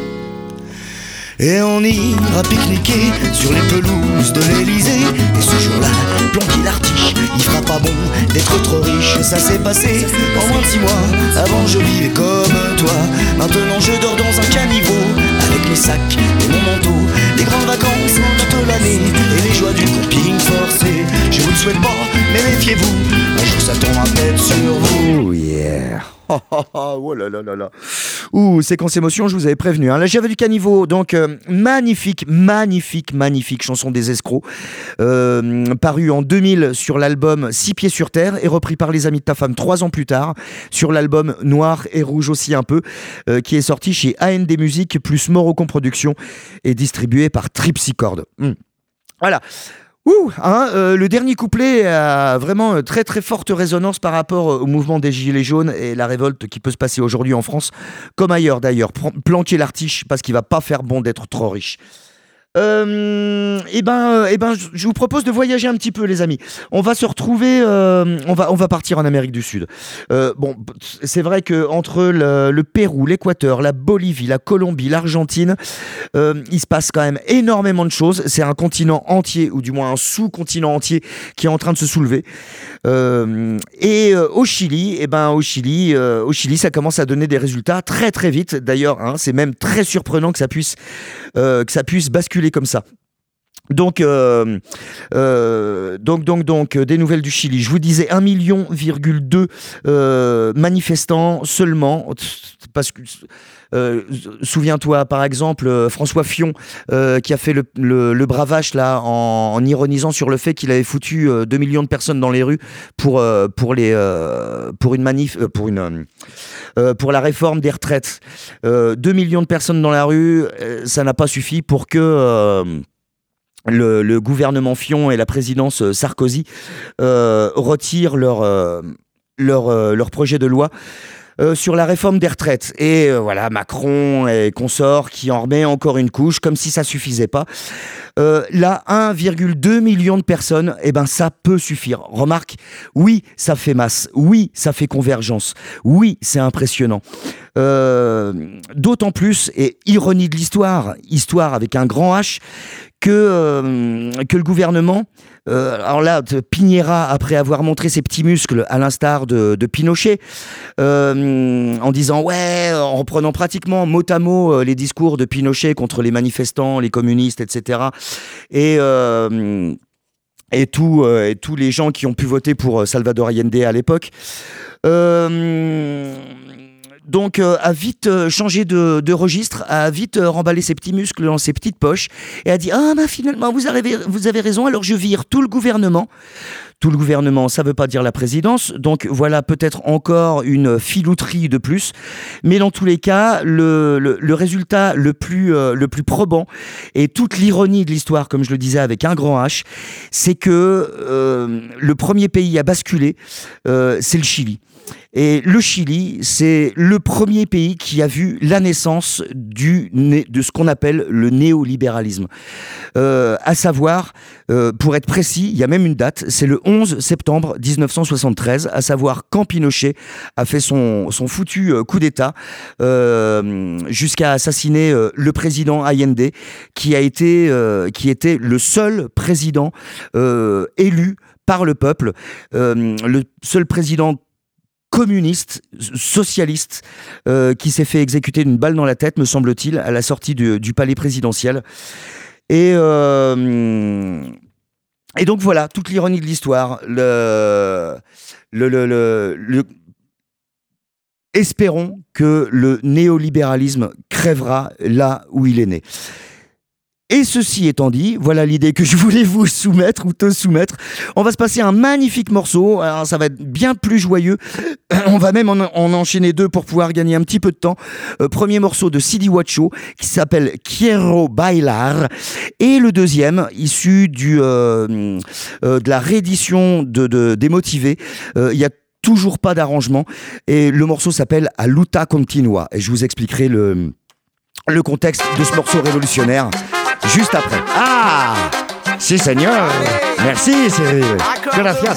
Et on ira pique-niquer sur les pelouses de l'Elysée. Et ce jour-là, planquer l'artiche, il fera pas bon d'être trop riche. Ça s'est passé en moins de six mois, avant je vivais comme toi. Maintenant je dors dans un caniveau, avec mes sacs et mon manteau. Les grandes vacances toute l'année, et les joies du camping forcé. Je vous le souhaite pas, mais méfiez-vous, un jour ça tombera peut-être sur vous. Oh yeah. Oh, oh, oh, oh là là là là. Ouh, séquence émotion, je vous avais prévenu. Hein. Là, j'avais du caniveau, donc euh, magnifique, magnifique, magnifique chanson des escrocs, euh, paru en deux mille sur l'album Six pieds sur terre et repris par les amis de ta femme trois ans plus tard sur l'album Noir et Rouge aussi un peu, euh, qui est sorti chez A N D Music plus Morocco Productions et distribué par Tripsychord. Mmh. Voilà. Ouh, hein, euh, le dernier couplet a vraiment très très forte résonance par rapport au mouvement des Gilets jaunes et la révolte qui peut se passer aujourd'hui en France, comme ailleurs d'ailleurs. Planquer l'artiche parce qu'il va pas faire bon d'être trop riche. Euh, et ben, et ben, je vous propose de voyager un petit peu, les amis. On va se retrouver, euh, on va, on va partir en Amérique du Sud. Euh, bon, c'est vrai que entre le, le Pérou, l'Équateur, la Bolivie, la Colombie, l'Argentine, euh, il se passe quand même énormément de choses. C'est un continent entier, ou du moins un sous-continent entier, qui est en train de se soulever. Euh, et euh, au Chili, et ben, au Chili, euh, au Chili, ça commence à donner des résultats très très vite. D'ailleurs, hein, c'est même très surprenant que ça puisse, euh, que ça puisse basculer comme ça. Donc, euh, euh, donc, donc, donc, des nouvelles du Chili. Je vous disais un million virgule deux euh, manifestants seulement, parce que euh, souviens-toi par exemple euh, François Fillon euh, qui a fait le, le, le bravache là en, en ironisant sur le fait qu'il avait foutu euh, deux millions de personnes dans les rues pour euh, pour les euh, pour une manif euh, pour une euh, pour la réforme des retraites. Euh, deux millions de personnes dans la rue, euh, ça n'a pas suffi pour que euh, Le, le gouvernement Fillon et la présidence Sarkozy euh, retirent leur, euh, leur, euh, leur projet de loi euh, sur la réforme des retraites. Et euh, voilà, Macron et consorts qui en remet encore une couche, comme si ça suffisait pas. Euh, là, un virgule deux million de personnes, eh ben, ça peut suffire. Remarque, oui, ça fait masse. Oui, ça fait convergence. Oui, c'est impressionnant. Euh, d'autant plus, et ironie de l'histoire, histoire avec un grand H, que, euh, que le gouvernement, euh, alors là, Piñera, après avoir montré ses petits muscles à l'instar de, de Pinochet, euh, en disant ouais, en reprenant pratiquement mot à mot les discours de Pinochet contre les manifestants, les communistes, et cetera. Et euh, et, tout, euh, et tous les gens qui ont pu voter pour Salvador Allende à l'époque. Euh, donc euh, a vite euh, changé de, de registre, a vite euh, remballé ses petits muscles dans ses petites poches et a dit ah bah finalement vous avez, vous avez raison, alors je vire tout le gouvernement. Tout le gouvernement, ça ne veut pas dire la présidence, donc voilà peut-être encore une filouterie de plus, mais dans tous les cas, le, le, le résultat le plus, euh, le plus probant, et toute l'ironie de l'histoire, comme je le disais avec un grand H, c'est que euh, le premier pays à basculer, euh, c'est le Chili. Et le Chili, c'est le premier pays qui a vu la naissance du, de ce qu'on appelle le néolibéralisme. Euh, à savoir, euh, pour être précis, il y a même une date, c'est le onze septembre dix-neuf cent soixante-treize, à savoir quand Pinochet a fait son, son foutu coup d'État euh, jusqu'à assassiner euh, le président Allende, qui a été, euh, qui était le seul président euh, élu par le peuple, euh, le seul président communiste, socialiste, euh, qui s'est fait exécuter d'une balle dans la tête, me semble-t-il, à la sortie du, du palais présidentiel. Et, euh, et donc voilà, toute l'ironie de l'histoire. Le, le, le, le, le, espérons que le néolibéralisme crèvera là où il est né. Et ceci étant dit, voilà l'idée que je voulais vous soumettre ou te soumettre. On va se passer un magnifique morceau. Alors ça va être bien plus joyeux. On va même en, en enchaîner deux pour pouvoir gagner un petit peu de temps. Euh, premier morceau de Sidi Huacho qui s'appelle Quiero Bailar. Et le deuxième, issu du, euh, euh, de la réédition de, de, des Motivés. Euh, il y a toujours pas d'arrangement. Et le morceau s'appelle A Luta Continua. Et je vous expliquerai le, le contexte de ce morceau révolutionnaire juste après. Ah, si, Seigneur. Merci, Cyril. Gracias.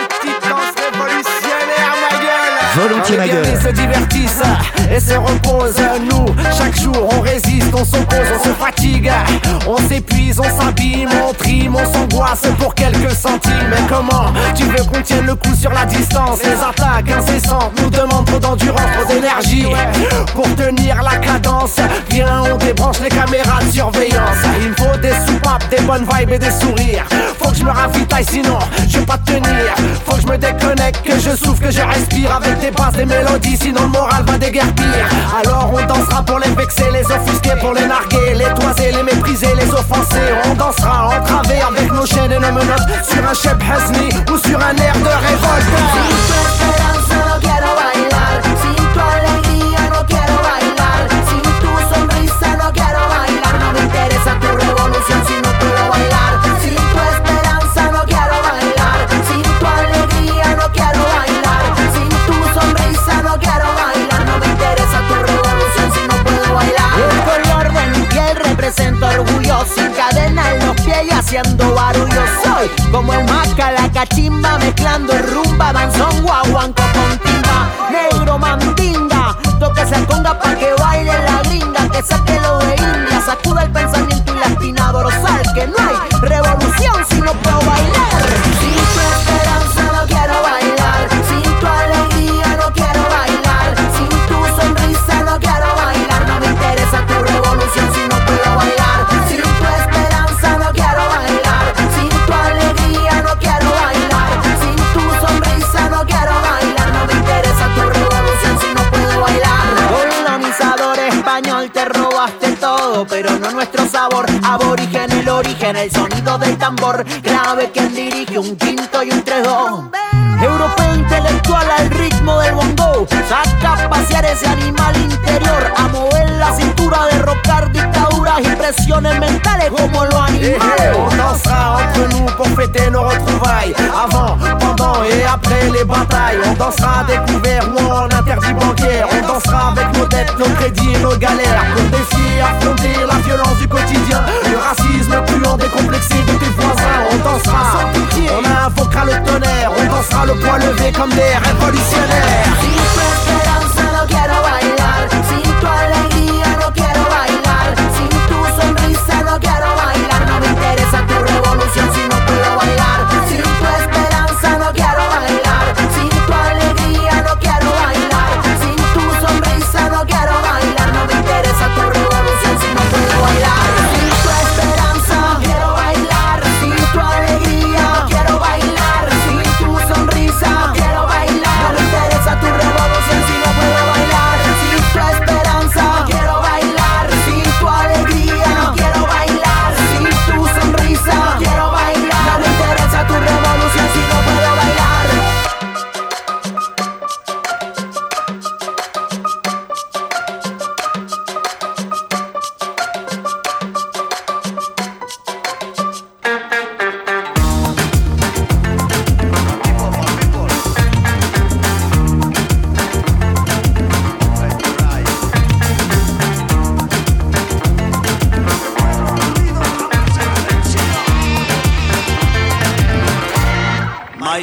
Volontiers ma gueule. Se divertissent et se reposent. Nous, chaque jour, on résiste, on s'oppose, on se fatigue, on s'épuise, on s'abîme, on trime, on s'angoisse pour quelques centimes. Mais comment tu veux qu'on tienne le coup sur la distance? Les attaques incessantes nous demandent trop d'endurance, trop d'énergie pour tenir la cadence. Viens, on débranche les caméras de surveillance. Il me faut des soupapes, des bonnes vibes et des sourires. Faut que je me ravitaille, sinon je vais pas tenir. Faut que je me déconnecte, que je souffle, que je respire avec des basses, des mélodies, sinon le moral va déguerpir. Alors on dansera pour les vexer, les offusquer, pour les narguer, les toiser, les mépriser, les offenser. On dansera entravé avec nos chaînes et nos menottes sur un chef Hasni ou sur un air de révolte. Sin tu esperanza no quiero bailar, sin tu alegría no quiero bailar, sin tu sonrisa no quiero bailar, no me interesa tu revolución si no puedo bailar. Sin tu esperanza no quiero bailar, sin tu alegría no quiero bailar, sin tu sonrisa no quiero bailar, no me interesa tu revolución si no puedo bailar. El color de mi piel representa orgullo, sin cadena en los pies y haciendo barullo. Soy como el maca, la cachimba, mezclando el rumba, danzón, guaguanco con timba. Negro mandinga, toque se conga pa' que baile la gringa, que saque lo de India, sacuda el pensamiento y la espina dorsal, que no hay revolución si no puedo bailar. Sin tu esperanza no quiero bailar, sin tu alegría no quiero bailar, sin tu sonrisa no quiero bailar, no me interesa tu revolución si no puedo bailar. Sin tu esperanza no quiero bailar, sin tu alegría no quiero bailar, sin tu sonrisa no quiero bailar, no me interesa tu revolución si no puedo bailar. Colonizador español, te robaste todo, pero no nuestro sabor. Aborigen, el origen, el sonido del tambor. Grave quien dirige un quinto y un tres dos. Europeo intelectual al ritmo del bongo. Saca a pasear ese animal interior, a mover la cintura, derrocar dictaduras y presiones mentales como los animales. On dansera entre nous pour fêter nos retrouvailles, avant, pendant et après les batailles. On dansera à découvert ou en interdit bancaire. On dansera avec nos dettes, nos crédits et nos galères, pour défier, affronter la violence du quotidien, le racisme puant décomplexé de tes voisins. On dansera sans pitié, on invoquera le tonnerre, on dansera le poing levé comme des révolutionnaires. Sin tu esperanza no quiero bailar, sin tu alegría no quiero bailar, sin tu sonrisa no quiero bailar, no me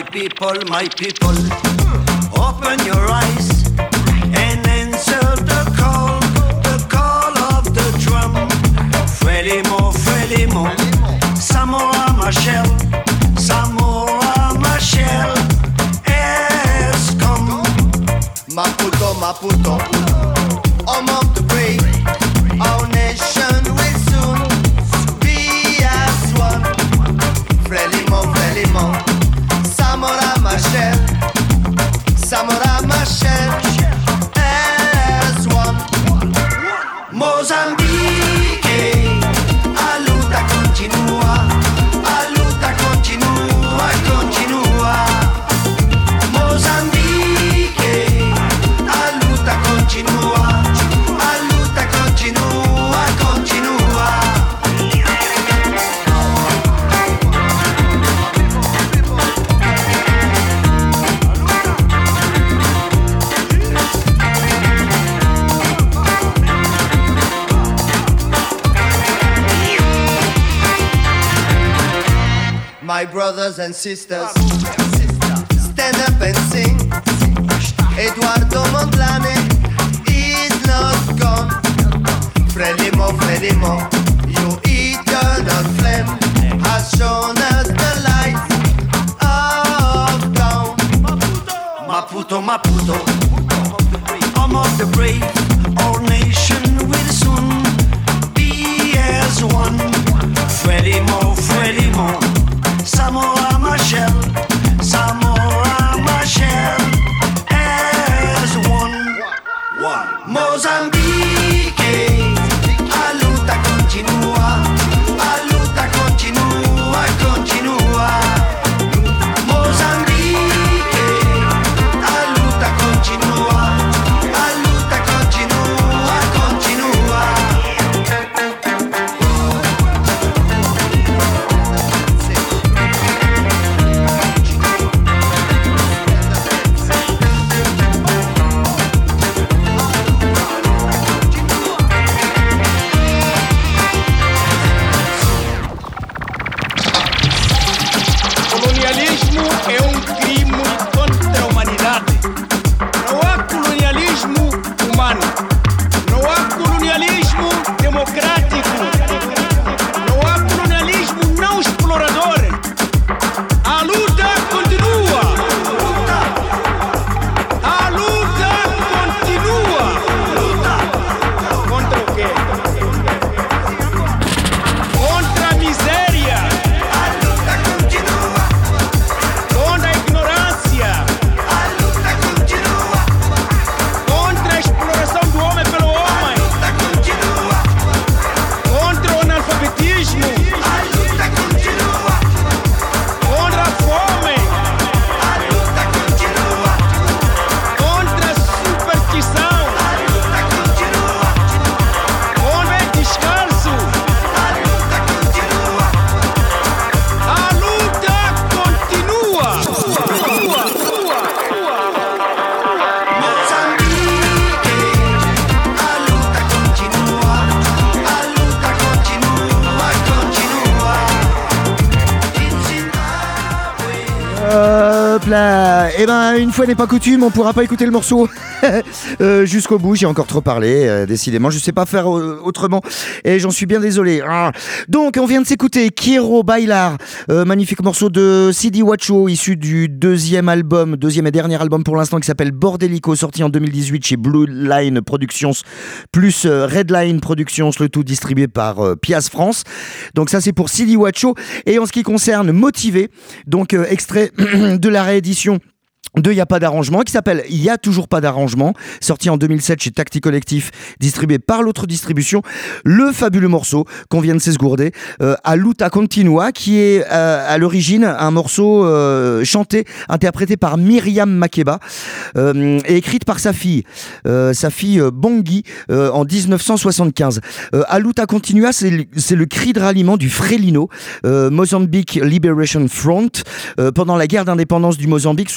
people, my people, open your eyes and answer the call, the call of the drum. Frélimo, Frélimo, Samora Machel, Samora Machel has come. Maputo, Maputo, home of the brave, our nation will soon be as one. Frélimo, Frélimo, Samora Machel, Samora Machel as one. Mozambique, a luta continua, a luta continua, continua. Mozambique, a luta continua, a luta continua, continua. My brothers and sisters, stand up and sing. Eduardo Mondlane is not gone. Frélimo, Frélimo, your eternal flame has shown us the light of dawn. Maputo, Maputo, home of the brave, our nation will soon be as one. Frélimo, Frélimo, Samora Machel, Samora Machel as one. Mozambique, a luta continua, a luta continua, continua. Mozambique, a luta continua, a luta continua, continua. Colonialismo é um crime contra a humanidade. Não há colonialismo humano. Não há colonialismo democrático. Não há colonialismo não explorador. A luta continua. A luta continua. Contra o quê? Contra a miséria. Contra a ignorância, contra a exploração do homem pelo homem, contra o analfabetismo, contra a fome, contra a superstição, contra o descalço. A luta continua. Mozambique, a luta continua, a luta continua, continua. In Zimbabwe. Hop là. Eh ben, une fois n'est pas coutume, on pourra pas écouter le morceau euh, jusqu'au bout. J'ai encore trop parlé, euh, décidément. Je sais pas faire euh, autrement et j'en suis bien désolé. Ah. Donc, on vient de s'écouter Quiero Bailar, euh, magnifique morceau de Sidi Wacho, issu du deuxième album, deuxième et dernier album pour l'instant, qui s'appelle Bordelico, sorti en deux mille dix-huit chez Blue Line Productions plus euh, Red Line Productions, le tout distribué par euh, Piaz France. Donc ça, c'est pour Sidi Wacho. Et en ce qui concerne Motivé, donc euh, extrait de la réédition de Y a pas d'arrangement, qui s'appelle Y a toujours pas d'arrangement, sorti en deux mille sept chez Tacti Collectif, distribué par l'autre distribution. Le fabuleux morceau qu'on vient de s'esgourder, euh, A Luta Continua, qui est euh, à l'origine un morceau euh, chanté, interprété par Myriam Makeba, euh, et écrite par sa fille, euh, sa fille euh, Bangui, euh, en dix-neuf cent soixante-quinze. Euh, A Luta Continua, c'est le, c'est le cri de ralliement du Frélimo, euh, Mozambique Liberation Front, euh, pendant la guerre d'indépendance du Mozambique sous occupation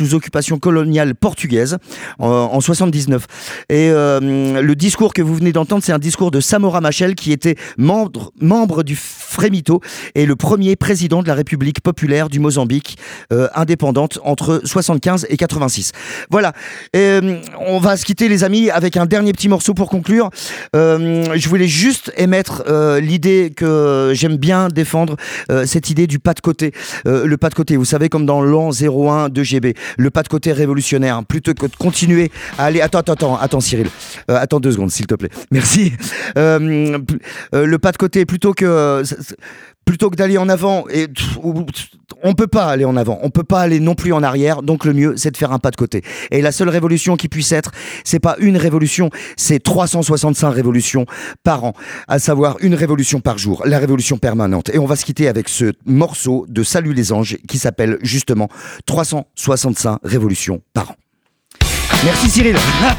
l'occupation coloniale portugaise en, en soixante-dix-neuf. Et euh, le discours que vous venez d'entendre, c'est un discours de Samora Machel, qui était membre, membre du Frémito et le premier président de la République populaire du Mozambique, euh, indépendante entre soixante-quinze et quatre-vingt-six. Voilà, et, euh, on va se quitter les amis avec un dernier petit morceau pour conclure. Euh, je voulais juste émettre euh, l'idée que j'aime bien défendre, euh, cette idée du pas de côté. Euh, le pas de côté, vous savez, comme dans l'an zéro un de G B, le pas de côté révolutionnaire, plutôt que de continuer à aller... Attends, attends, attends, attends Cyril, euh, attends deux secondes s'il te plaît, merci. Euh, euh, le pas de côté, plutôt que... Euh, plutôt que d'aller en avant, et on peut pas aller en avant, on peut pas aller non plus en arrière, donc le mieux c'est de faire un pas de côté. Et la seule révolution qui puisse être, c'est pas une révolution, c'est trois cent soixante-cinq révolutions par an, à savoir une révolution par jour, la révolution permanente. Et on va se quitter avec ce morceau de Salut les anges qui s'appelle justement trois cent soixante-cinq révolutions par an. Merci Cyril.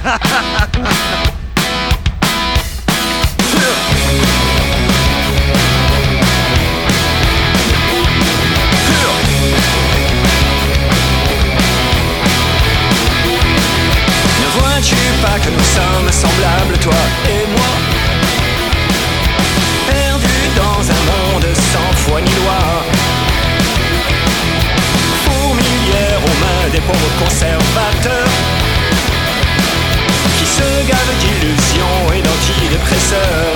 Vois-tu pas que nous sommes semblables, toi et moi, perdus dans un monde sans foi ni loi, fourmilières aux mains des pauvres conservateurs qui se gavent d'illusions et d'antidépresseurs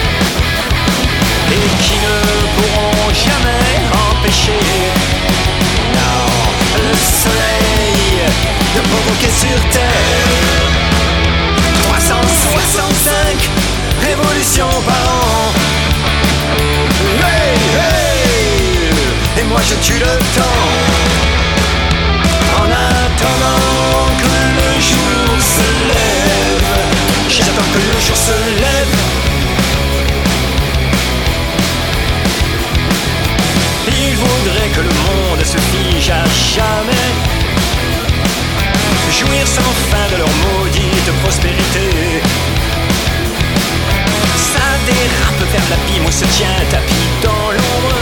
et qui ne pourront jamais empêcher, non, le soleil de provoquer sur terre trois cent soixante-cinq révolutions par an. Hey, hey, et moi je tue le temps en attendant que le jour se lève. J'attends que le jour se lève. Il voudrait que le monde se fige à jamais, jouir sans fin de leur maudite prospérité. Ça dérape vers l'abîme où se tient tapis dans l'ombre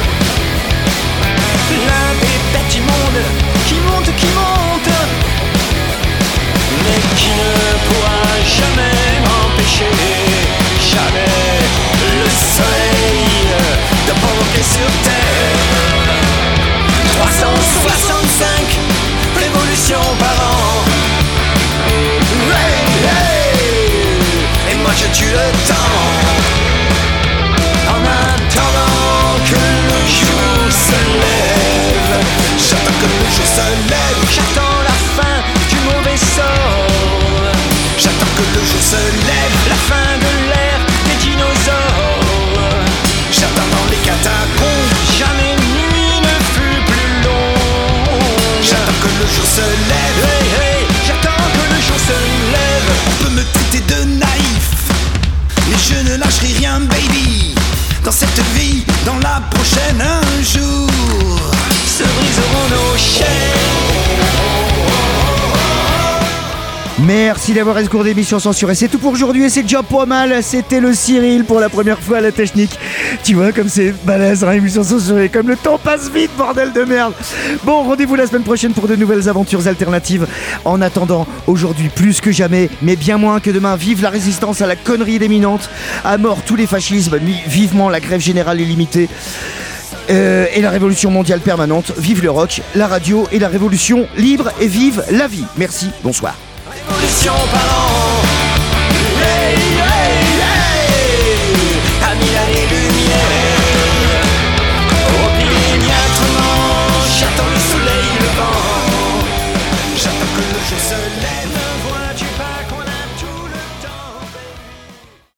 l'un des bêtes immondes qui monte, qui monte, mais qui ne pourra jamais empêcher, jamais, le soleil de provoquer sur terre trois cent soixante-cinq révolutions par an. Hey, hey, et moi je tue le temps en attendant que le jour se lève. J'attends que le jour se lève. J'attends la fin du mauvais sort. J'attends que le jour se lève. La fin de l'ère des dinosaures. J'attends dans les catacombes. Jamais nuit ne fut plus long. J'attends que le jour se lève. Hey, hey, j'attends que le jour se lève. On peut me traiter de naïf, mais je ne lâcherai rien, baby. Dans cette vie, dans la prochaine, un jour se briseront nos chaînes. Merci d'avoir ce cours d'émission censurée. C'est tout pour aujourd'hui et c'est déjà pas mal. C'était le Cyril pour la première fois à la technique. Tu vois comme c'est balèze dans l'émission censurée, comme le temps passe vite, bordel de merde. Bon, rendez-vous la semaine prochaine pour de nouvelles aventures alternatives. En attendant, aujourd'hui plus que jamais, mais bien moins que demain, vive la résistance à la connerie déminente. À mort tous les fascismes, vivement la grève générale illimitée. Euh, et la révolution mondiale permanente. Vive le rock, la radio et la révolution libre, et vive la vie. Merci, bonsoir. Révolution par an.